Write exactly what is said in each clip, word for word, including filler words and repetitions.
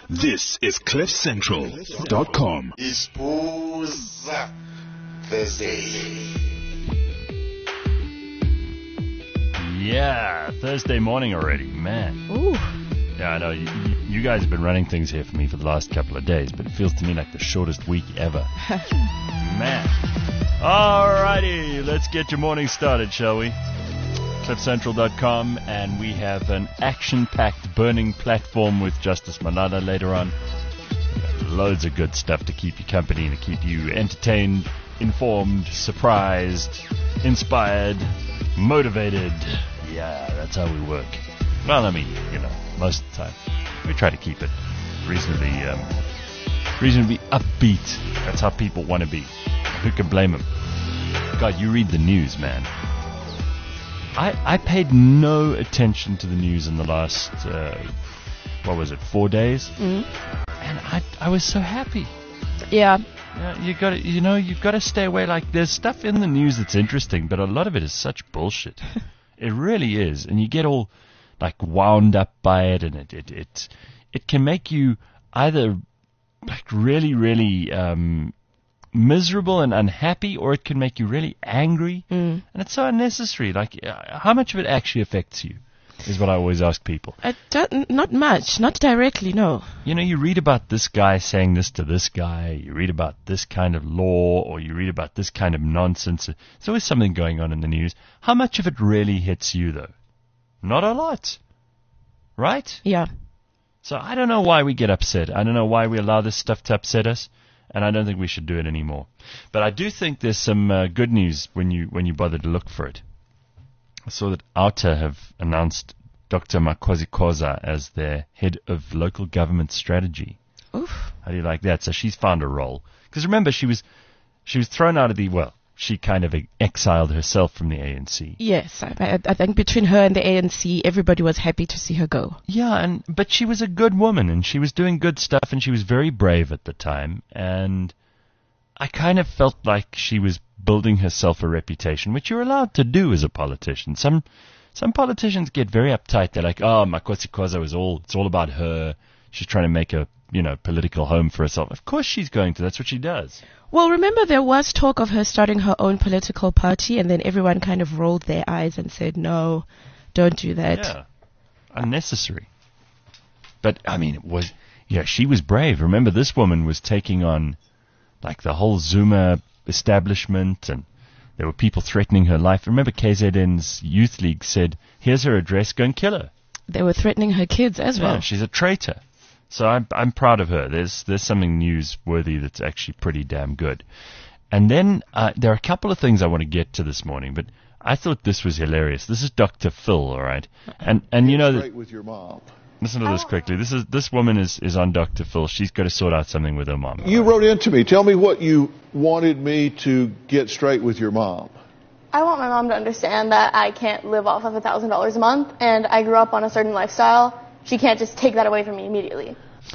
This is cliff central dot com. Isposa Thursday. Yeah, Thursday morning already, man. Ooh. Yeah, I know. You, you guys have been running things here for me for the last couple of days, but it feels to me like the shortest week ever. Man. Alrighty, let's get your morning started, shall we? cliff central dot com, and we have an action-packed burning platform with Justice Malala later on. Loads of good stuff to keep you company and to keep you entertained, informed, surprised, inspired, motivated. Yeah, that's how we work. Well, I mean, you know, most of the time. We try to keep it reasonably, um, reasonably upbeat. That's how people want to be. Who can blame them? God, you read the news, man. I, I paid no attention to the news in the last, uh, what was it, four days? Mm. And I, I was so happy. Yeah. Yeah, you got to, you know, you've got to stay away. Like, there's stuff in the news that's interesting, but a lot of it is such bullshit. It really is, and you get all like wound up by it, and it it it, it can make you either like really really um, miserable and unhappy, or it can make you really angry, Mm. and it's so unnecessary. Like, uh, how much of it actually affects you is what I always ask people. I don't, not much, not directly, no. You know, you read about this guy saying this to this guy, you read about this kind of law, or you read about this kind of nonsense. There's always something going on in the news. How much of it really hits you, though? Not a lot. Right? Yeah. So I don't know why we get upset. I don't know why we allow this stuff to upset us, and I don't think we should do it anymore. But I do think there's some uh, good news when you when you bother to look for it. I saw that Outer have announced Doctor Makhosi Khoza as their head of local government strategy. Oof. How do you like that? So she's found a role. Because remember, she was she was thrown out of the, well, she kind of exiled herself from the A N C. Yes, I, I, I think between her and the A N C, everybody was happy to see her go. Yeah, and but she was a good woman, and she was doing good stuff, and she was very brave at the time, and I kind of felt like she was building herself a reputation, which you're allowed to do as a politician. Some some politicians get very uptight. They're like, oh, Makhosi Khoza was all, it's all about her. She's trying to make a, you know, political home for herself. Of course she's going to. That's what she does. Well, remember there was talk of her starting her own political party, and then everyone kind of rolled their eyes and said, no, don't do that. Yeah, unnecessary. But, I mean, it was, yeah, she was brave. Remember, this woman was taking on, like, the whole Zuma establishment, and there were people threatening her life. Remember, K Z N's youth league said, here's her address, go and kill her. They were threatening her kids as well. Yeah, she's a traitor. So I'm I'm proud of her. There's there's something newsworthy that's actually pretty damn good. And then uh, there are a couple of things I want to get to this morning, but I thought this was hilarious. This is Doctor Phil, all right? And and you know that, with your mom. listen to this quickly. This is this woman is, is on Doctor Phil. She's got to sort out something with her mom. You wrote into me. Tell me what you wanted me to get straight with your mom. I want my mom to understand that I can't live off of one thousand dollars a month, and I grew up on a certain lifestyle. She can't just take that away from me immediately.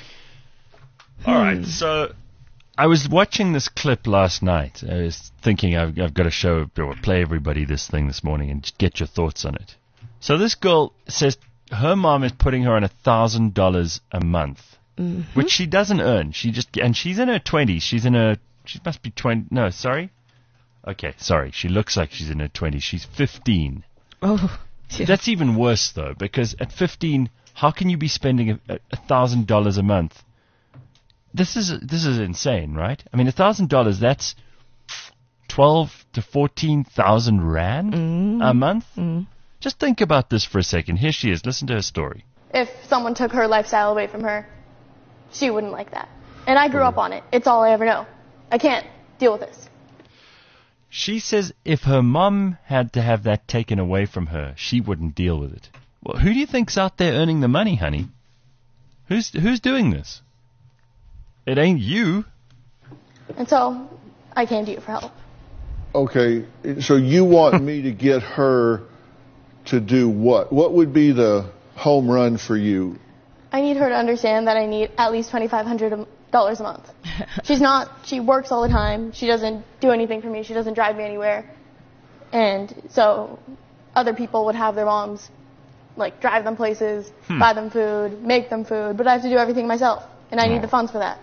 All right, so I was watching this clip last night. I was thinking I've, I've got to show or play everybody this thing this morning and just get your thoughts on it. So this girl says her mom is putting her on one thousand dollars a month, Mm-hmm. which she doesn't earn. She just and she's in her twenties. She's in her she must be twenty. No, sorry. Okay, sorry. She looks like she's in her twenties. She's fifteen. Oh, yeah. That's even worse though, because at fifteen, how can you be spending a, a thousand dollars a month? This is this is insane, right? I mean, a thousand dollars, that's twelve to fourteen thousand rand Mm. a month. Mm. Just think about this for a second. Here she is. Listen to her story. If someone took her lifestyle away from her, she wouldn't like that. And I grew up on it. It's all I ever know. I can't deal with this. She says if her mom had to have that taken away from her, she wouldn't deal with it. Well, who do you think's out there earning the money, honey? Who's who's doing this? It ain't you. And so I came to you for help. Okay, so you want me to get her to do what? What would be the home run for you? I need her to understand that I need at least twenty-five hundred dollars a month. She's not, she works all the time. She doesn't do anything for me. She doesn't drive me anywhere. And so other people would have their moms, like, drive them places, Hmm. buy them food, make them food, but I have to do everything myself. and I Oh. need the funds for that.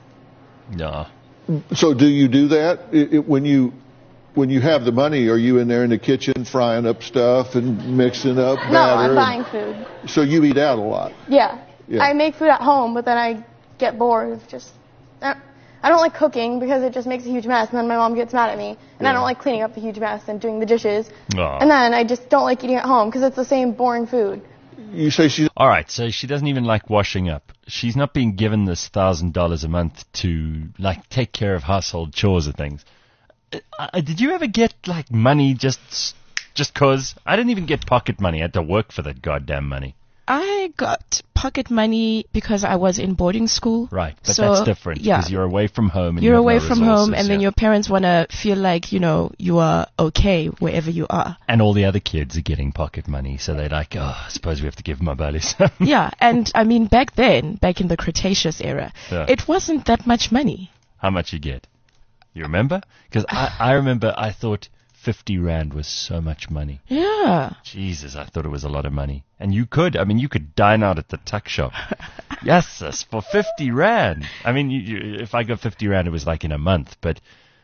Yeah. So do you do that it, it, when you when you have the money? Are you in there in the kitchen frying up stuff and mixing up batter? No, I'm and- buying food. So you eat out a lot. Yeah. Yeah. I make food at home, but then I get bored of just. I don't, I don't like cooking because it just makes a huge mess, and then my mom gets mad at me. And Yeah. I don't like cleaning up the huge mess and doing the dishes. Aw. And then I just don't like eating at home because it's the same boring food. You say she's All right, so she doesn't even like washing up. She's not being given this thousand dollars a month to like take care of household chores or things. Uh, uh, did you ever get like money just just 'cause? I didn't even get pocket money. I had to work for that goddamn money. I got pocket money because I was in boarding school. Right, but So, that's different yeah. because you're away from home. And You're you have away no from home, resources, and then yeah. your parents want to feel like, you know, you are okay wherever you are. And all the other kids are getting pocket money, so they're like, oh, I suppose we have to give my belly some. Yeah, and I mean, back then, back in the Cretaceous era, Yeah. it wasn't that much money. How much you get? You remember? Because I, I remember I thought fifty rand was so much money. Yeah. Jesus, I thought it was a lot of money. And you could, I mean, you could dine out at the tuck shop. Yes, sis, for fifty rand. I mean, you, you, if I got fifty rand, it was like in a month. But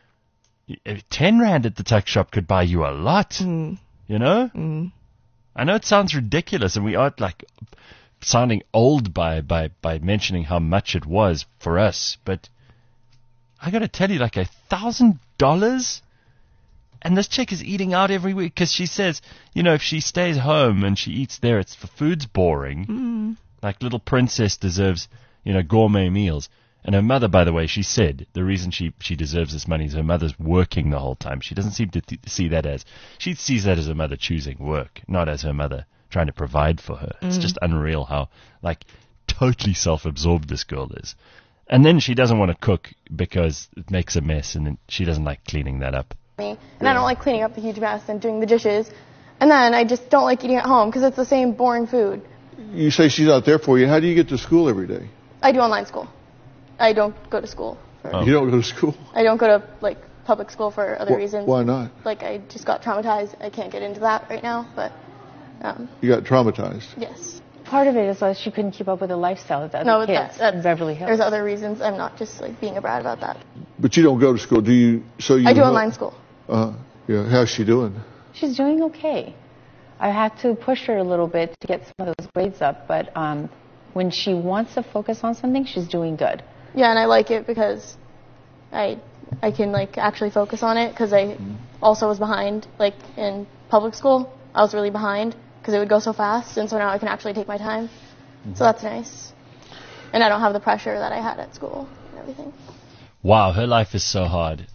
y- ten rand at the tuck shop could buy you a lot. Mm. You know? Mm. I know it sounds ridiculous, and we are like sounding old by, by, by mentioning how much it was for us. But I got to tell you, like a thousand dollars? And this chick is eating out every week because she says, you know, if she stays home and she eats there, it's the food's boring. Mm. Like little princess deserves, you know, gourmet meals. And her mother, by the way, she said the reason she, she deserves this money is her mother's working the whole time. She doesn't seem to th- see that as, she sees that as her mother choosing work, not as her mother trying to provide for her. It's Mm. just unreal how, like, totally self-absorbed this girl is. And then she doesn't want to cook because it makes a mess and then she doesn't like cleaning that up. Me, and I don't like cleaning up the huge mess and doing the dishes. And then I just don't like eating at home because it's the same boring food. you say she's out there for you. How do you get to school every day? I do online school. I don't go to school. For, Oh. You don't go to school. I don't go to like public school for other Wh- reasons. Why not? Like I just got traumatized. I can't get into that right now, but um, You got traumatized. yes. Part of it is that she couldn't keep up with the lifestyle of the other No, but kids that, that's in Beverly Hills. There's other reasons. I'm not just like being a brat about that. But you don't go to school, do you? So you I do help- online school. Uh, yeah. How's she doing? She's doing okay. I had to push her a little bit to get some of those grades up, but um, when she wants to focus on something, she's doing good. Yeah, and I like it because I I can like actually focus on it because I also was behind like in public school. I was really behind because it would go so fast, and so now I can actually take my time. So that's nice. And I don't have the pressure that I had at school and everything. Wow, her life is so hard.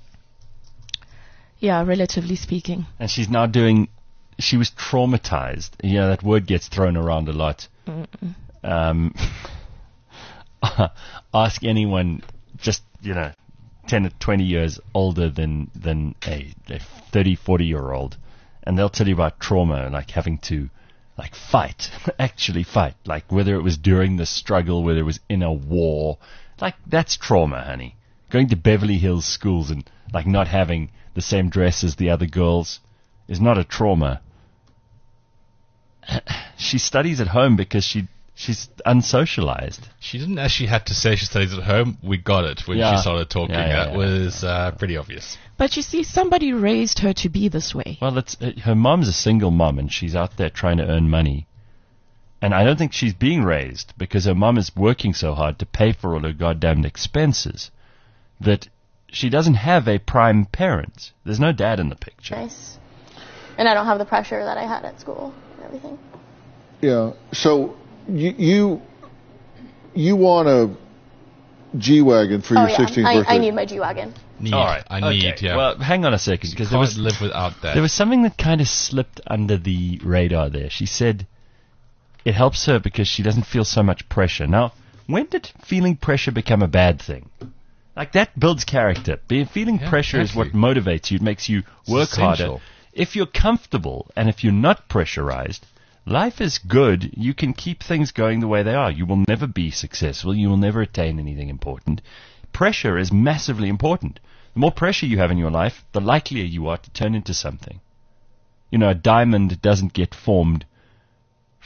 Yeah, relatively speaking. And she's now doing, she was traumatized. You know, that word gets thrown around a lot. Mm-mm. Um, ask anyone just, you know, ten or twenty years older than, than a, a thirty, forty year old, and they'll tell you about trauma, like having to, like, fight, actually fight, like whether it was during the struggle, whether it was in a war, like, that's trauma, honey. Going to Beverly Hills schools and, like, not having the same dress as the other girls is not a trauma. She studies at home because she she's unsocialized. She didn't actually have to say she studies at home. We got it when Yeah. she started talking. Yeah, yeah, That yeah. was uh, pretty obvious. But you see, somebody raised her to be this way. Well, it's, uh, her mom's a single mom, and she's out there trying to earn money. And I don't think she's being raised because her mom is working so hard to pay for all her goddamn expenses that she doesn't have a prime parent. There's no dad in the picture. Nice. And I don't have the pressure that I had at school and everything. Yeah. So you you, you want a G-Wagon for oh your yeah, sixteenth I, birthday? I need my G-Wagon. Need. All right. I need, okay. yeah. Well, hang on a second, because there Can't was live without that. there was something that kind of slipped under the radar there. She said it helps her because she doesn't feel so much pressure. Now, when did feeling pressure become a bad thing? Like, that builds character. Be- Feeling Yeah, pressure is what exactly. motivates you. It makes you It's work harder. essential. If you're comfortable and if you're not pressurized, life is good. You can keep things going the way they are. You will never be successful. You will never attain anything important. Pressure is massively important. The more pressure you have in your life, the likelier you are to turn into something. You know, a diamond doesn't get formed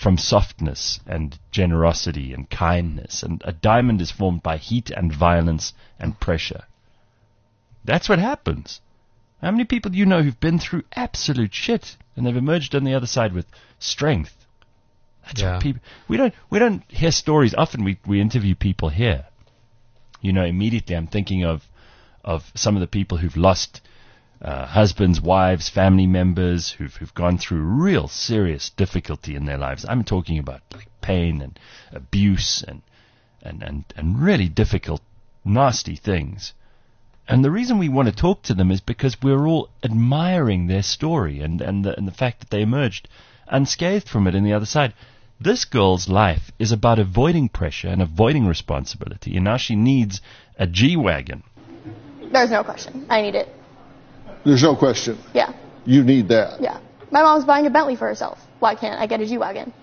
from softness and generosity and kindness. And a diamond is formed by heat and violence and pressure. That's what happens. How many people do you know who've been through absolute shit and they've emerged on the other side with strength? That's Yeah. what people. We don't. We don't hear stories. Often we we interview people here. You know, immediately I'm thinking of of some of the people who've lost uh, husbands, wives, family members, who've who've gone through real serious difficulty in their lives. I'm talking about like pain and abuse and and and and really difficult, nasty things. And the reason we want to talk to them is because we're all admiring their story and and the, and the fact that they emerged unscathed from it on the other side. This girl's life is about avoiding pressure and avoiding responsibility, and now she needs a G-Wagon. There's no question. I need it. There's no question. Yeah. You need that. Yeah. My mom's buying a Bentley for herself. Why can't I get a G-Wagon?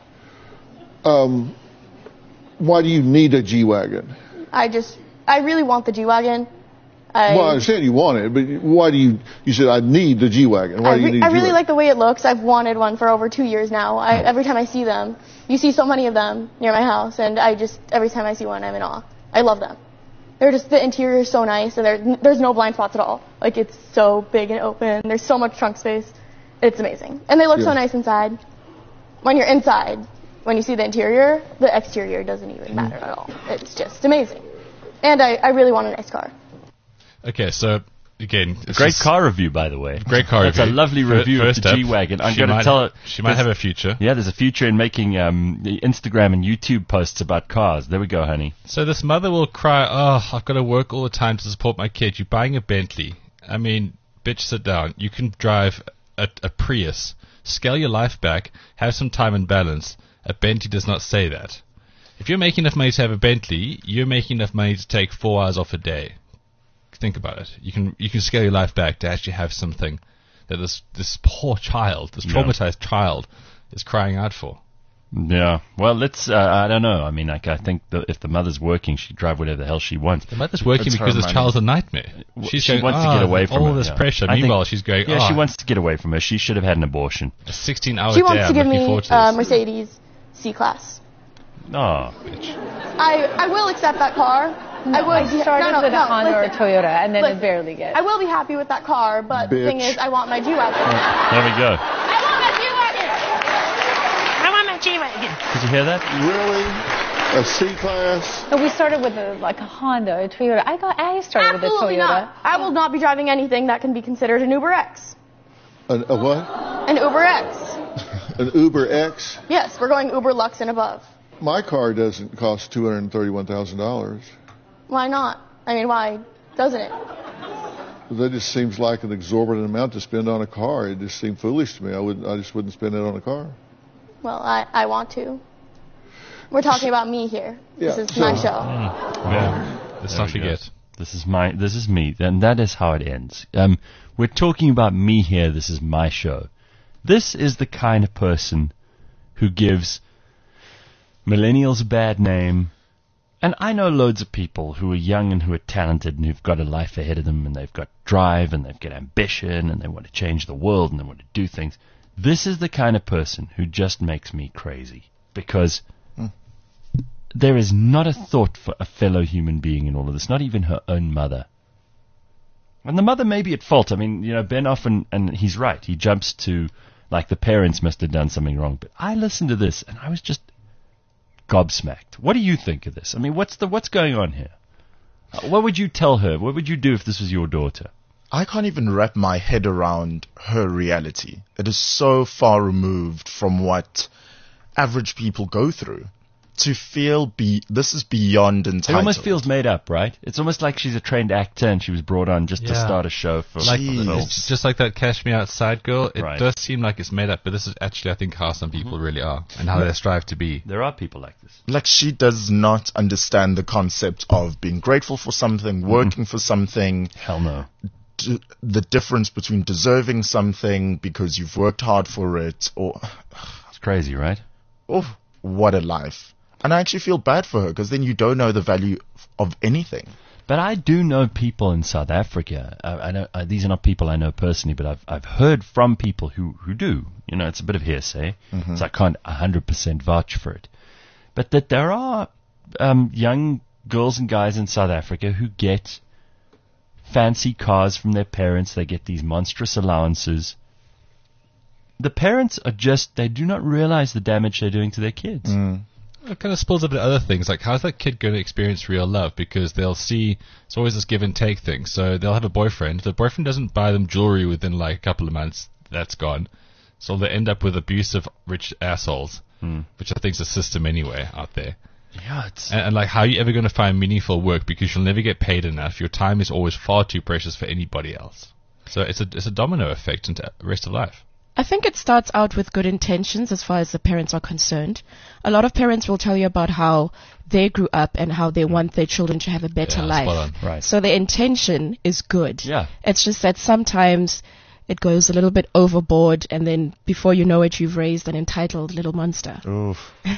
Um, why do you need a G-Wagon? I just, I really want the G-Wagon. I, Well, I understand you want it, but why do you, you said I need the G-Wagon. Why I, do you re- need a I G-Wagon? really like the way it looks. I've wanted one for over two years now. I, every time I see them, you see so many of them near my house, and I just, every time I see one, I'm in awe. I love them. They're just, the interior is so nice, and there, there's no blind spots at all. Like, it's so big and open. There's so much trunk space. It's amazing. And they look so Yeah. nice inside. When you're inside, when you see the interior, the exterior doesn't even matter at all. It's just amazing. And I, I really want a nice car. Okay, so again, it's Great just- car review, by the way. Great car That's review. a lovely Fir- review of first the up, G-Wagon. I'm she going to might- tell her. She might have a future. Yeah, there's a future in making um, the Instagram and YouTube posts about cars. There we go, honey. So this mother will cry, "Oh, I've got to work all the time to support my kid. You're buying a Bentley. I mean, bitch, sit down. You can drive a, a Prius. Scale your life back. Have some time and balance. A Bentley does not say that. If you're making enough money to have a Bentley, you're making enough money to take four hours off a day. Think about it. You can you can scale your life back to actually have something that this this poor child, this Yeah. traumatized child, is crying out for. Yeah. Well, let's. Uh, I don't know. I mean, like, I think that if the mother's working, she'd drive whatever the hell she wants. The mother's working It's because her this money. child's a nightmare. She's she going, wants to "Ah, get away from all it, this yeah. pressure. I think- Meanwhile, she's going, Yeah, "Ah, she wants to get away from her. She should have had an abortion. a sixteen-hour She day. wants to I'm give looking me forward to uh, this." Mercedes C-Class. Oh, I, I will accept that car. I would. I started no, no, with no, a Honda listen. or Toyota, and then Listen. it barely gets. I will be happy with that car, but the Bitch. thing is, I want my G-Wagon. there we go. I want my G-Wagon! I want my G-Wagon! Did you hear that? Really? A C-Class? No, we started with a, like a Honda, a Toyota. I got. I started Absolutely with a Toyota. not. I will not be driving anything that can be considered an Uber X. An, a what? An Uber X. An Uber X? Yes, we're going Uber Lux and above. My car doesn't cost two hundred thirty-one thousand dollars. Why not? I mean, why doesn't it? That just seems like an exorbitant amount to spend on a car. It just seemed foolish to me. I would, I just wouldn't spend it on a car. Well, I, I want to. We're talking about me here. Yeah, This is so- my show. Yeah. Let's There not we go. forget. This is my. This is me, and that is how it ends. Um, we're talking about me here. This is my show. This is the kind of person who gives millennials a bad name. And I know loads of people who are young and who are talented and who've got a life ahead of them and they've got drive and they've got ambition and they want to change the world and they want to do things. This is the kind of person who just makes me crazy because there is not a thought for a fellow human being in all of this, not even her own mother. And the mother may be at fault. I mean, you know, Ben often, and he's right, he jumps to, like, the parents must have done something wrong. But I listened to this and I was just gobsmacked. What do you think of this? I mean, what's the what's going on here? Uh, What would you tell her? What would you do if this was your daughter? I can't even wrap my head around her reality. It is so far removed from what average people go through. To feel be this is beyond entitled. It almost feels made up, right? It's almost like she's a trained actor and she was brought on just to Yeah. start a show for, Like, for the film. it's just like that Cash Me Outside girl. It Right. does seem like it's made up, but this is actually, I think, how some people really are and how they strive to be. There are people like this. like she does not understand the concept of being grateful for something, working for something, Hell no. d- the difference between deserving something because you've worked hard for it, or It's crazy, right? oh, what a life. And I actually feel bad for her because then you don't know the value of anything. But I do know people in South Africa. I, I know uh, these are not people I know personally, but I've I've heard from people who, who do. You know, it's a bit of hearsay, Mhm. so I can't one hundred percent vouch for it. But that there are um, young girls and guys in South Africa who get fancy cars from their parents. They get these monstrous allowances. The parents are just, they do not realize the damage they're doing to their kids. Mm. It kind of spills up into other things, like how's that kid going to experience real love? Because they'll see, it's always this give and take thing. So they'll have a boyfriend. If the boyfriend doesn't buy them jewelry within like a couple of months, that's gone. So they end up with abusive rich assholes, Hmm. which I think is a system anyway out there. Yeah, it's... And, and like, how are you ever going to find meaningful work? Because you'll never get paid enough. Your time is always far too precious for anybody else. So it's a it's a domino effect into the rest of life. I think it starts out with good intentions as far as the parents are concerned. A lot of parents will tell you about how they grew up and how they want their children to have a better Yeah, life. spot on. Right. So the intention is good. Yeah. It's just that sometimes it goes a little bit overboard, and then before you know it, you've raised an entitled little monster. Oof.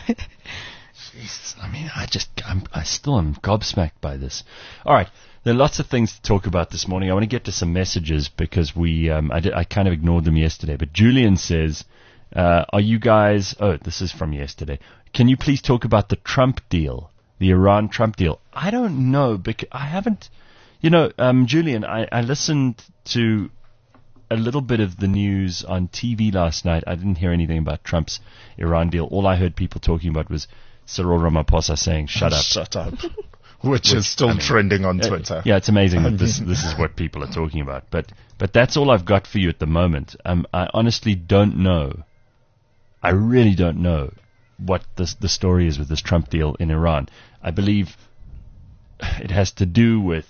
Jesus, I mean, I just, I'm, I still am gobsmacked by this. All right, there are lots of things to talk about this morning. I want to get to some messages because we, um, I, did, I kind of ignored them yesterday. But Julian says, uh, are you guys, oh, this is from yesterday. Can you please talk about the Trump deal, the Iran-Trump deal? I don't know, because I haven't, you know, um, Julian, I, I listened to a little bit of the news on T V last night. I didn't hear anything about Trump's Iran deal. All I heard people talking about was Cyril Ramaphosa saying, shut up. Shut up. Which, Which, is still I mean, trending on uh, Twitter. yeah, it's amazing that this this is what people are talking about. But but that's all I've got for you at the moment. Um, I honestly don't know. I really don't know what the the story is with this Trump deal in Iran. I believe it has to do with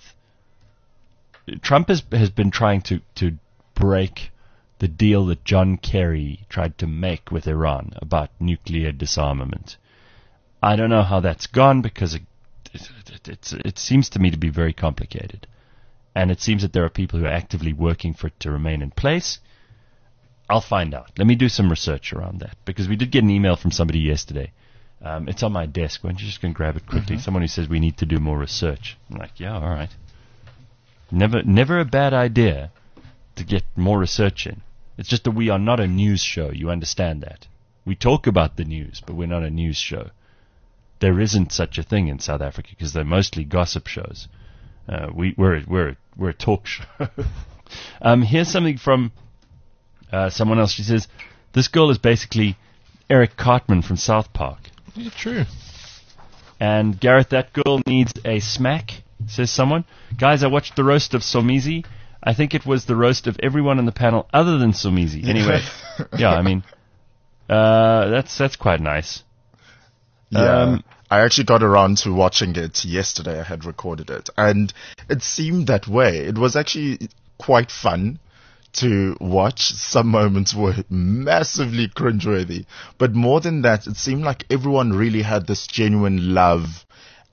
Trump has has been trying to to break the deal that John Kerry tried to make with Iran about nuclear disarmament. I don't know how that's gone because it, it, it, it's, it seems to me to be very complicated. And it seems that there are people who are actively working for it to remain in place. I'll find out. Let me do some research around that because we did get an email from somebody yesterday. Um, it's on my desk. Why don't you just go and grab it quickly? Mm-hmm. Someone who says we need to do more research. I'm like, yeah, all right. Never, never a bad idea to get more research in. It's just that we are not a news show. You understand that. We talk about the news, but we're not a news show. There isn't such a thing in South Africa because they're mostly gossip shows. Uh, we, we're, we're, we're a talk show. um, here's something from uh, someone else. She says, this girl is basically Eric Cartman from South Park. Yeah, true. And Gareth, that girl needs a smack, says someone. Guys, I watched the roast of Somizi. I think it was the roast of everyone on the panel other than Somizi. Anyway, yeah, I mean, uh, that's that's quite nice. Yeah. Um, I actually got around to watching it yesterday. I had recorded it, and it seemed that way. It was actually quite fun to watch. Some moments were massively cringeworthy, but more than that, it seemed like everyone really had this genuine love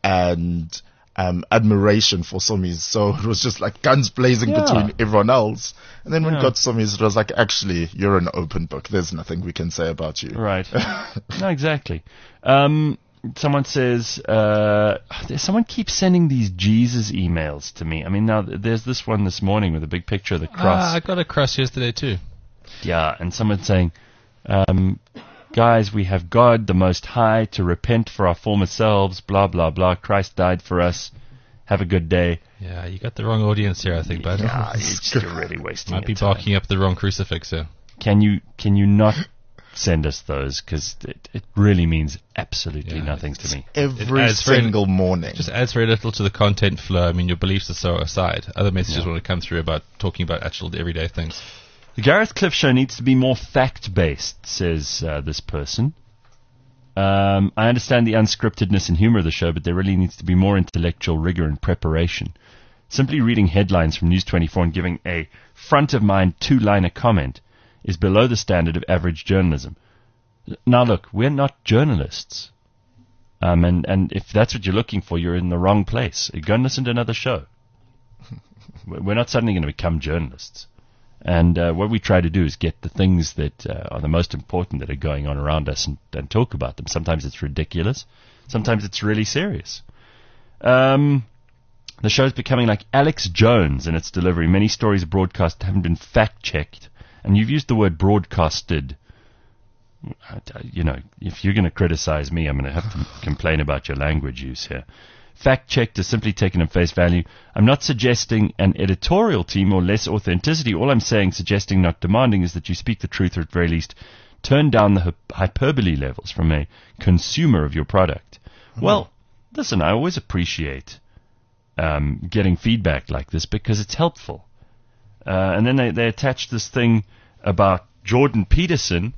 and um, admiration for Somiz. So it was just like guns blazing Yeah. between everyone else. And then when Yeah. it got Somiz, it was like, actually, you're an open book. There's nothing we can say about you. Right. No, exactly. Um, someone says, uh, someone keeps sending these Jesus emails to me. I mean, now th- there's this one this morning with a big picture of the cross. Ah, I got a cross yesterday too. Yeah, and someone saying, um, guys, we have God the Most High to repent for our former selves, blah, blah, blah. Christ died for us. Have a good day. Yeah, you got the wrong audience here, I think, bud. Yeah, you're, just, you're really wasting Might be your time. barking up the wrong crucifix here. Can you, can you not send us those? Because it, it really means absolutely Yeah, nothing to me. Every adds very- single morning. Just adds very little to the content flow. I mean, your beliefs are so aside. Other messages Yeah. want to come through about talking about actual everyday things. The Gareth Cliff Show needs to be more fact-based, says uh, this person. Um, I understand the unscriptedness and humor of the show, but there really needs to be more intellectual rigor and preparation. Simply reading headlines from News twenty-four and giving a front-of-mind two-liner comment is below the standard of average journalism. Now look, we're not journalists. Um, and, and if that's what you're looking for, you're in the wrong place. Go and listen to another show. We're not suddenly going to become journalists. And uh, what we try to do is get the things that uh, are the most important that are going on around us and, and talk about them. Sometimes it's ridiculous. Sometimes it's really serious. Um, The show's becoming like Alex Jones in its delivery. Many stories broadcast haven't been fact-checked. And you've used the word broadcasted. You know, if you're going to criticize me, I'm going to have to complain about your language use here. Fact-checked is simply taken at face value. I'm not suggesting an editorial team or less authenticity. All I'm saying, suggesting, not demanding, is that you speak the truth, or at very least turn down the hyperbole levels from a consumer of your product. Mm-hmm. Well, listen, I always appreciate um, getting feedback like this because it's helpful. Uh, and then they, they attached this thing about Jordan Peterson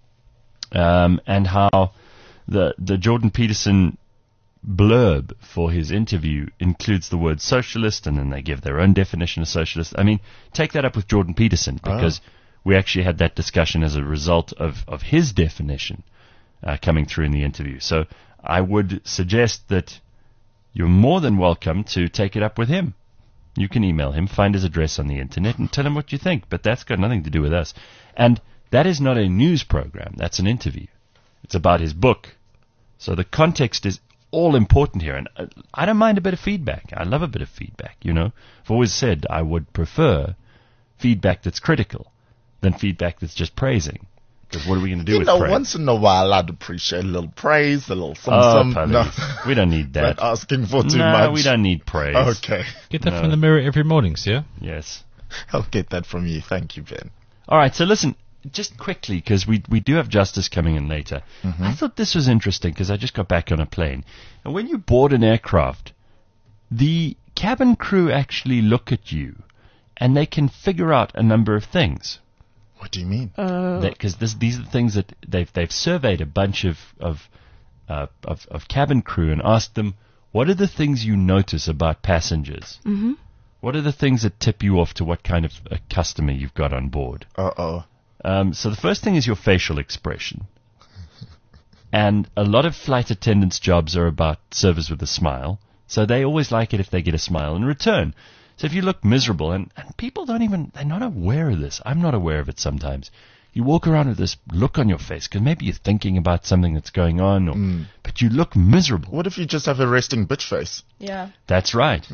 um, and how the the Jordan Peterson blurb for his interview includes the word socialist, and then they give their own definition of socialist. I mean, take that up with Jordan Peterson, because oh. we actually had that discussion as a result of, of his definition uh, coming through in the interview. So I would suggest that you're more than welcome to take it up with him. You can email him, find his address on the internet, and tell him what you think. But that's got nothing to do with us. And that is not a news program. That's an interview. It's about his book. So the context is all important here. And uh, I don't mind a bit of feedback. I love a bit of feedback, you know. I've always said I would prefer feedback that's critical than feedback that's just praising. Because what are we going to do you with know, praise? Once in a while, I'd appreciate a little praise, a little some, oh, some. No, no. we don't need that. Not asking for too no, much. No, we don't need praise. Okay. Get that no. from the Mirror every morning, yeah? Yes. I'll get that from you. Thank you, Ben. All right, so listen, just quickly, because we we do have Justice coming in later. Mm-hmm. I thought this was interesting because I just got back on a plane. And when you board an aircraft, the cabin crew actually look at you and they can figure out a number of things. What do you mean? Because uh, these are the things that they've they've surveyed a bunch of of, uh, of of cabin crew and asked them, what are the things you notice about passengers? Mm-hmm. What are the things that tip you off to what kind of a customer you've got on board? Uh-oh. Um, so the first thing is your facial expression. And a lot of flight attendants' jobs are about service with a smile. So they always like it if they get a smile in return. So if you look miserable, and, and people don't even, they're not aware of this. I'm not aware of it sometimes. You walk around with this look on your face, because maybe you're thinking about something that's going on, or, mm. but you look miserable. What if you just have a resting bitch face? Yeah. That's right.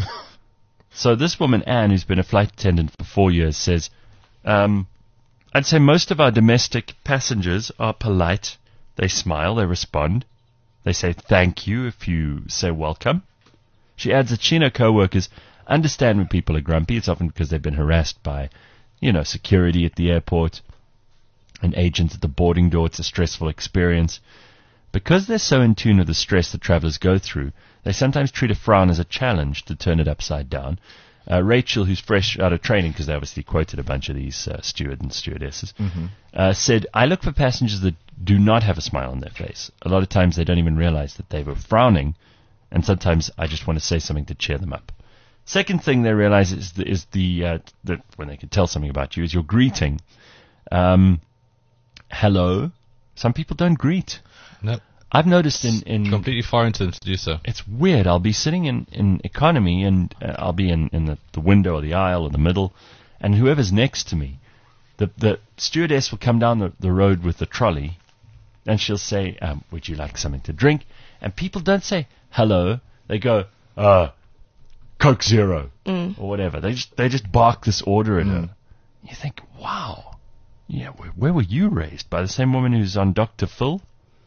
So this woman, Anne, who's been a flight attendant for four years, says, um, I'd say most of our domestic passengers are polite. They smile, they respond. They say thank you if you say welcome. She adds that she and her co-workers understand when people are grumpy. It's often because they've been harassed by, you know, security at the airport and agents at the boarding door. It's a stressful experience. Because they're so in tune with the stress that travelers go through, they sometimes treat a frown as a challenge to turn it upside down. Uh, Rachel, who's fresh out of training, because they obviously quoted a bunch of these uh, steward and stewardesses, mm-hmm. uh, said, I look for passengers that do not have a smile on their face. A lot of times they don't even realize that they were frowning, and sometimes I just want to say something to cheer them up. Second thing they realize is the, is the, uh, the when they can tell something about you, is your greeting. Um, hello. Some people don't greet. No. I've noticed in, in... completely foreign to them to do so. It's weird. I'll be sitting in, in economy, and uh, I'll be in, in the, the window or the aisle or the middle, and whoever's next to me, the, the stewardess will come down the, the road with the trolley, and she'll say, um, would you like something to drink? And people don't say hello. They go, uh, Coke Zero, mm. or whatever. They just they just bark this order at mm. her. You think, wow, yeah, where, where were you raised? By the same woman who's on Doctor Phil?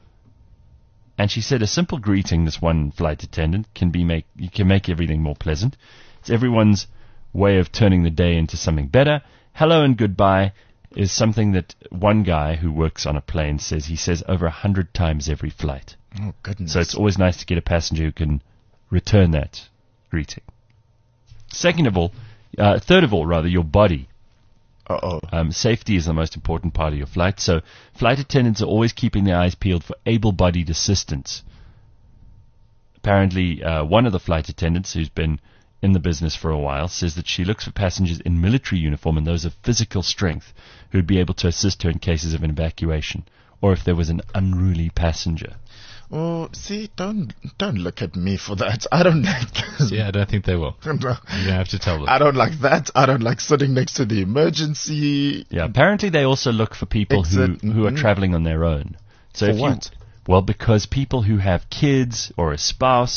And she said a simple greeting, this one flight attendant, can be make you can make everything more pleasant. It's everyone's way of turning the day into something better. Hello and goodbye is something that one guy who works on a plane says he says over a hundred times every flight. Oh, goodness. So it's always nice to get a passenger who can return that greeting. Second of all, uh, third of all, rather, your body. Uh-oh. Um, safety is the most important part of your flight. So flight attendants are always keeping their eyes peeled for able-bodied assistants. Apparently, uh, one of the flight attendants who's been in the business for a while says that she looks for passengers in military uniform and those of physical strength who'd be able to assist her in cases of an evacuation or if there was an unruly passenger. Oh, see, don't don't look at me for that. I don't like that. Yeah, I don't think they will. No. You have to tell them. I don't like that. I don't like sitting next to the emergency. Yeah, apparently they also look for people Exit. who, who are Mm. traveling on their own. So For if what? You, well, because people who have kids or a spouse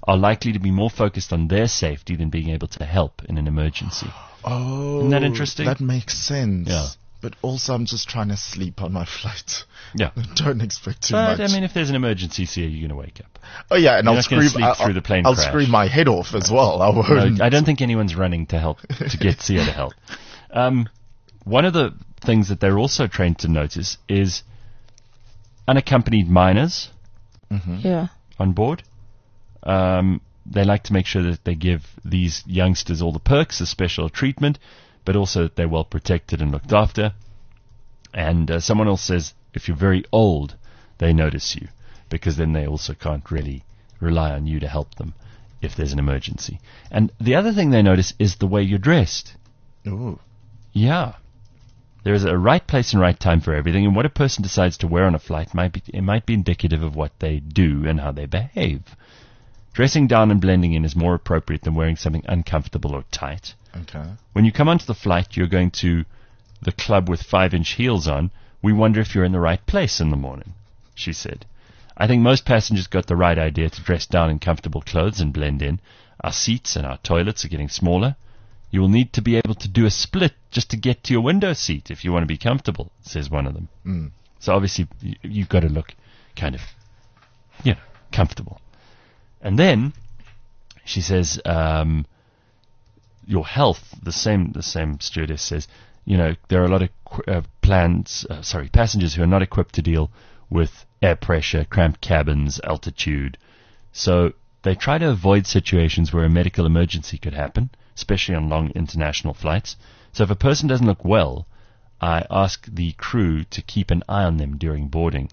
are likely to be more focused on their safety than being able to help in an emergency. Oh, Isn't that interesting? That makes sense. Yeah. But also, I'm just trying to sleep on my flight. Yeah. Don't expect too But, much. I mean, if there's an emergency, so you're going to wake up. oh yeah, and you're I'll not gonna scream sleep I'll, through the plane I'll crash. scream my head off as well. I won't. No, I don't think anyone's running to help, to get Sia to help. Um, one of the things that they're also trained to notice is unaccompanied minors Mm-hmm. Yeah. on board. Um, they like to make sure that they give these youngsters all the perks, the special treatment, but also that they're well protected and looked after. And uh, someone else says if you're very old, they notice you, because then they also can't really rely on you to help them if there's an emergency. And the other thing they notice is the way you're dressed. Ooh. Yeah. There is a right place and right time for everything, and what a person decides to wear on a flight might be it might be indicative of what they do and how they behave. Dressing down and blending in is more appropriate than wearing something uncomfortable or tight. Okay. When you come onto the flight, you're going to the club with five-inch heels on. We wonder if you're in the right place in the morning, she said. I think most passengers got the right idea to dress down in comfortable clothes and blend in. Our seats and our toilets are getting smaller. You will need to be able to do a split just to get to your window seat if you want to be comfortable, says one of them. Mm. So obviously y- you've got to look kind of, you know, comfortable. And then she says, um, your health, the same the same stewardess says, you know, there are a lot of qu- uh, plans, uh, sorry, passengers who are not equipped to deal with air pressure, cramped cabins, altitude. So they try to avoid situations where a medical emergency could happen, especially on long international flights. So if a person doesn't look well, I ask the crew to keep an eye on them during boarding.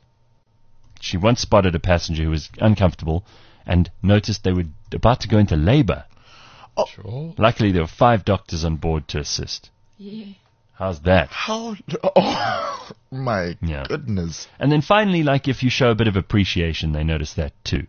She once spotted a passenger who was uncomfortable and noticed they were about to go into labor. Oh. Sure. Luckily, there were five doctors on board to assist. Yeah. How's that? How? Oh my Yeah. goodness. And then finally, like if you show a bit of appreciation, they notice that too.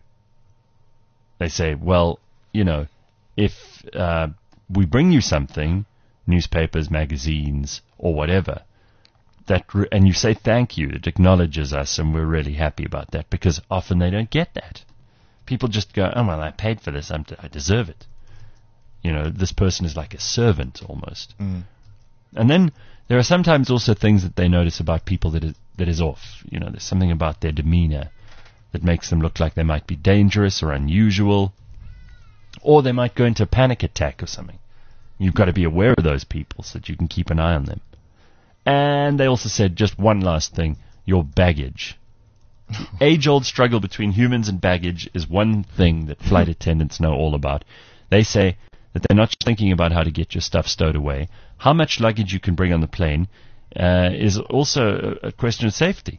They say, well, you know, if uh, we bring you something, newspapers, magazines, or whatever, that re- and you say thank you, it acknowledges us, and we're really happy about that, because often they don't get that. People just go, oh, well, I paid for this, I'm t- I deserve it. You know, this person is like a servant almost. Mm. And then there are sometimes also things that they notice about people that is, that is off. You know, there's something about their demeanor that makes them look like they might be dangerous or unusual, or they might go into a panic attack or something. You've got to be aware of those people so that you can keep an eye on them. And they also said, just one last thing, your baggage. The age-old struggle between humans and baggage is one thing that flight attendants know all about. They say that they're not just thinking about how to get your stuff stowed away. How much luggage you can bring on the plane uh, is also a, a question of safety.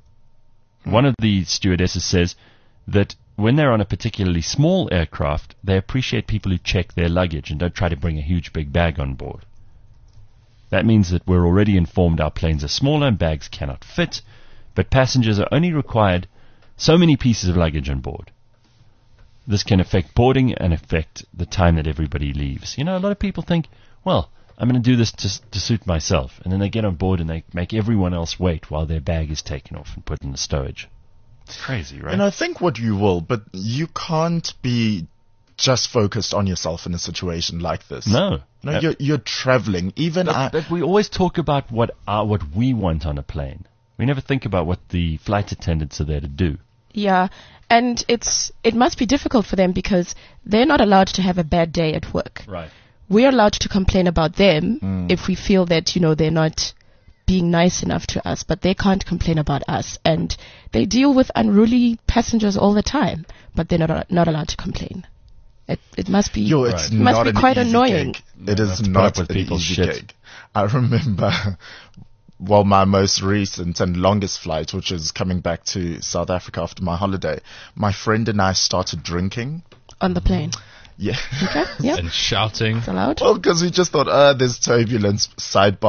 One of the stewardesses says that when they're on a particularly small aircraft, they appreciate people who check their luggage and don't try to bring a huge big bag on board. That means that we're already informed our planes are smaller and bags cannot fit, but passengers are only required so many pieces of luggage on board. This can affect boarding and affect the time that everybody leaves. You know, a lot of people think, well, I'm going to do this to, to suit myself. And then they get on board and they make everyone else wait while their bag is taken off and put in the stowage. It's crazy, right? And I think what you will, but you can't be just focused on yourself in a situation like this. No. No, Uh, you're, you're traveling. Even I, But, but we always talk about what uh, what we want on a plane. We never think about what the flight attendants are there to do. Yeah, and it's it must be difficult for them because they're not allowed to have a bad day at work. Right. We're allowed to complain about them Mm. if we feel that, you know, they're not being nice enough to us, but they can't complain about us. And they deal with unruly passengers all the time, but they're not not allowed to complain. It it must be Yo, it's it must not be an quite easy annoying. gig. It You is have to put not up with an people's easy shit. gig. I remember, well, my most recent and longest flight, which is coming back to South Africa after my holiday, my friend and I started drinking. On the plane. Yeah. Okay, yeah. And shouting. It's allowed. Well, because we just thought, uh, there's turbulence, sidebar,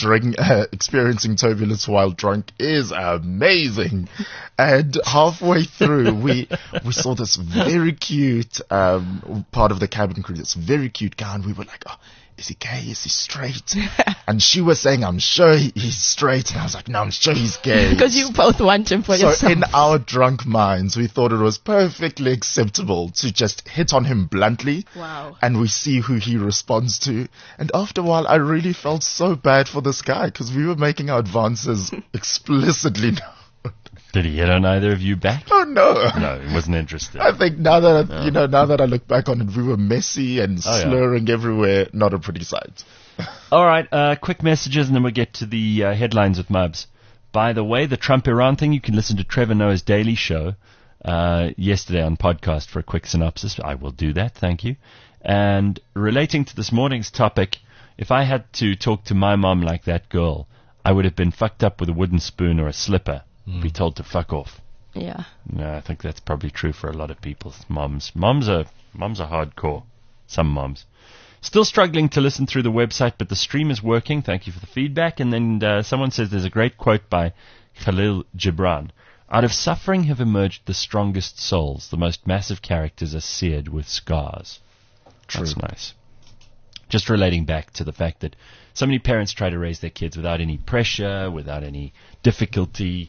drink, uh, experiencing turbulence while drunk is amazing. And halfway through, we we saw this very cute um, part of the cabin crew, this very cute guy, and we were like, oh, is he gay? Is he straight? And she was saying, I'm sure he, he's straight. And I was like, no, I'm sure he's gay. Because you both want him for so yourself. So in our drunk minds, we thought it was perfectly acceptable to just hit on him bluntly. Wow. And we see who he responds to. And after a while, I really felt so bad for this guy because we were making our advances explicitly known. Did he hit on either of you back? Oh no, no, he wasn't interested. I think now that I, you know, now that I look back on it, we were messy and oh, slurring yeah. everywhere. Not a pretty sight. All right, uh, quick messages, and then we'll get to the uh, headlines with Mubs. By the way, the Trump Iran thing, you can listen to Trevor Noah's Daily Show uh, yesterday on podcast for a quick synopsis. I will do that, thank you. And relating to this morning's topic, if I had to talk to my mom like that girl, I would have been fucked up with a wooden spoon or a slipper. Mm. Be told to fuck off. Yeah. No, I think that's probably true for a lot of people's moms. Moms are moms are hardcore. Some moms. Still struggling to listen through the website, but the stream is working. Thank you for the feedback. And then uh, someone says there's a great quote by Khalil Gibran. Out of suffering have emerged the strongest souls. The most massive characters are seared with scars. True. That's nice. Just relating back to the fact that so many parents try to raise their kids without any pressure, without any difficulty,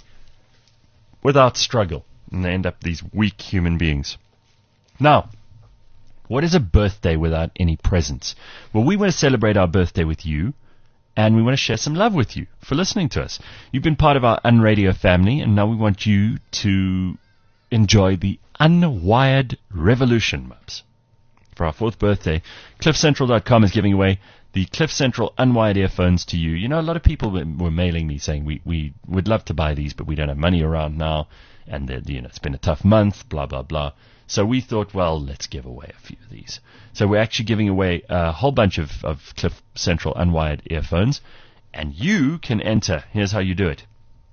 without struggle, and they end up these weak human beings. Now, what is a birthday without any presents? Well, we want to celebrate our birthday with you, and we want to share some love with you for listening to us. You've been part of our Unradio family, and now we want you to enjoy the Unwired Revolution, Mubs. For our fourth birthday, cliff central dot com is giving away the Cliff Central Unwired earphones to you. You know, a lot of people were, were mailing me saying we, we would love to buy these, but we don't have money around now, and you know it's been a tough month, blah, blah, blah. So we thought, well, let's give away a few of these. So we're actually giving away a whole bunch of, of Cliff Central Unwired earphones, and you can enter. Here's how you do it.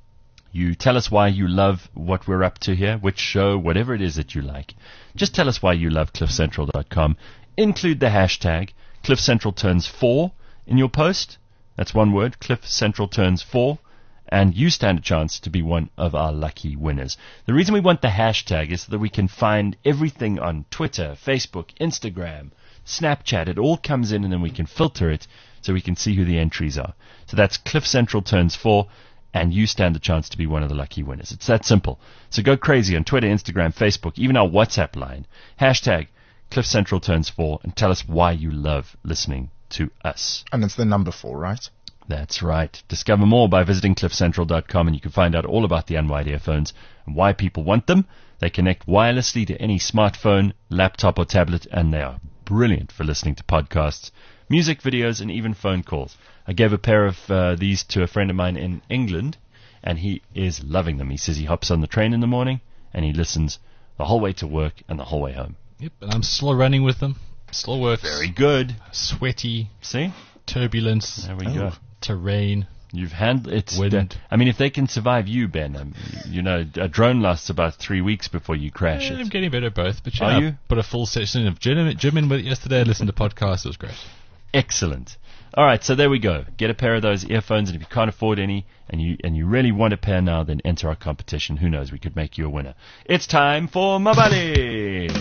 You tell us why you love what we're up to here, which show, whatever it is that you like. Just tell us why you love cliff central dot com. Include the hashtag Cliff Central Turns four in your post. That's one word, Cliff Central Turns four. And you stand a chance to be one of our lucky winners. The reason we want the hashtag is so that we can find everything on Twitter, Facebook, Instagram, Snapchat. It all comes in and then we can filter it so we can see who the entries are. So that's Cliff Central Turns four. And you stand a chance to be one of the lucky winners. It's that simple. So go crazy on Twitter, Instagram, Facebook, even our WhatsApp line. Hashtag Cliff Central Turns four and tell us why you love listening to us. And it's the number four, right? That's right. Discover more by visiting cliff central dot com, and you can find out all about the Unwired earphones and why people want them. They connect wirelessly to any smartphone, laptop, or tablet, and they are brilliant for listening to podcasts, music videos, and even phone calls. I gave a pair of uh, these to a friend of mine in England, and he is loving them. He says he hops on the train in the morning, and he listens the whole way to work and the whole way home. Yep, and I'm still running with them. Still works. Very good. Sweaty. See? Turbulence. There we oh, go. Terrain. You've handled it. Wind. I mean, if they can survive you, Ben, um, you know, a drone lasts about three weeks before you crash yeah, it. I'm getting better at both. But yeah, Are I you? put a full session of gym, gym in with it yesterday. I listened to podcasts. It was great. Excellent. All right, so there we go. Get a pair of those earphones, and if you can't afford any, and you and you really want a pair now, then enter our competition. Who knows? We could make you a winner. It's time for Mabali.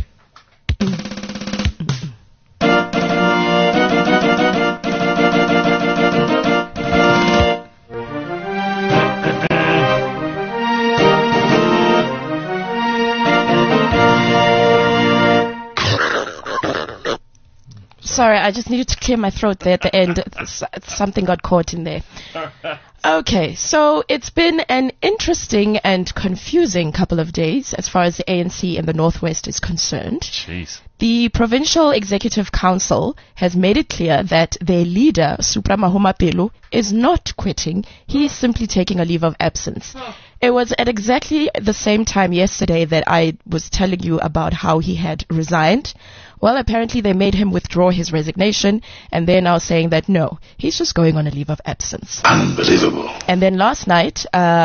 Sorry, I just needed to clear my throat there at the end. S- Something got caught in there. Okay, so it's been an interesting and confusing couple of days as far as the A N C in the Northwest is concerned. Jeez. The Provincial Executive Council has made it clear that their leader, Supra Mahumapelo, is not quitting. He's simply taking a leave of absence. It was at exactly the same time yesterday that I was telling you about how he had resigned. Well, apparently they made him withdraw his resignation, and they're now saying that no, he's just going on a leave of absence. Unbelievable. And then last night, um,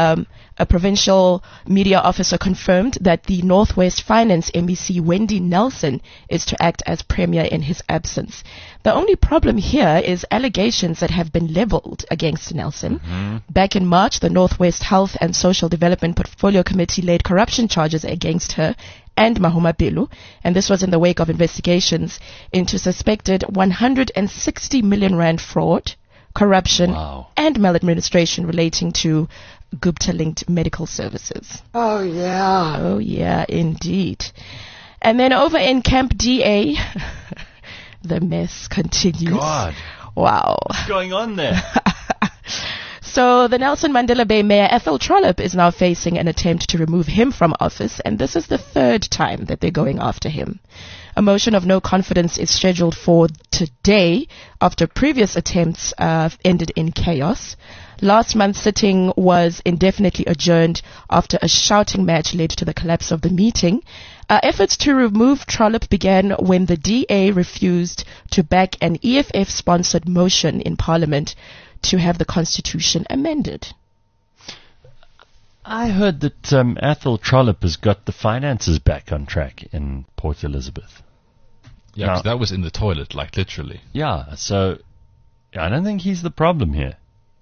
A provincial media officer confirmed that the Northwest Finance M B C, Wendy Nelson, is to act as premier in his absence. The only problem here is allegations that have been leveled against Nelson. Mm-hmm. Back in March, the Northwest Health and Social Development Portfolio Committee laid corruption charges against her and Mahoma Belu, and this was in the wake of investigations into suspected one hundred sixty million rand fraud, corruption, wow. and maladministration relating to Gupta-linked medical services. Oh, yeah. Oh, yeah, indeed. And then over in Camp D A, the mess continues. God. Wow. What's going on there? So the Nelson Mandela Bay Mayor Ethel Trollip is now facing an attempt to remove him from office, and this is the third time that they're going after him. A motion of no confidence is scheduled for today after previous attempts uh, ended in chaos. Last month's sitting was indefinitely adjourned after a shouting match led to the collapse of the meeting. Uh, efforts to remove Trollip began when the D A refused to back an E F F-sponsored motion in Parliament to have the Constitution amended. I heard that um, Ethel Trollip has got the finances back on track in Port Elizabeth. Yeah, Now- 'cause that was in the toilet, like literally. Yeah, so I don't think he's the problem here.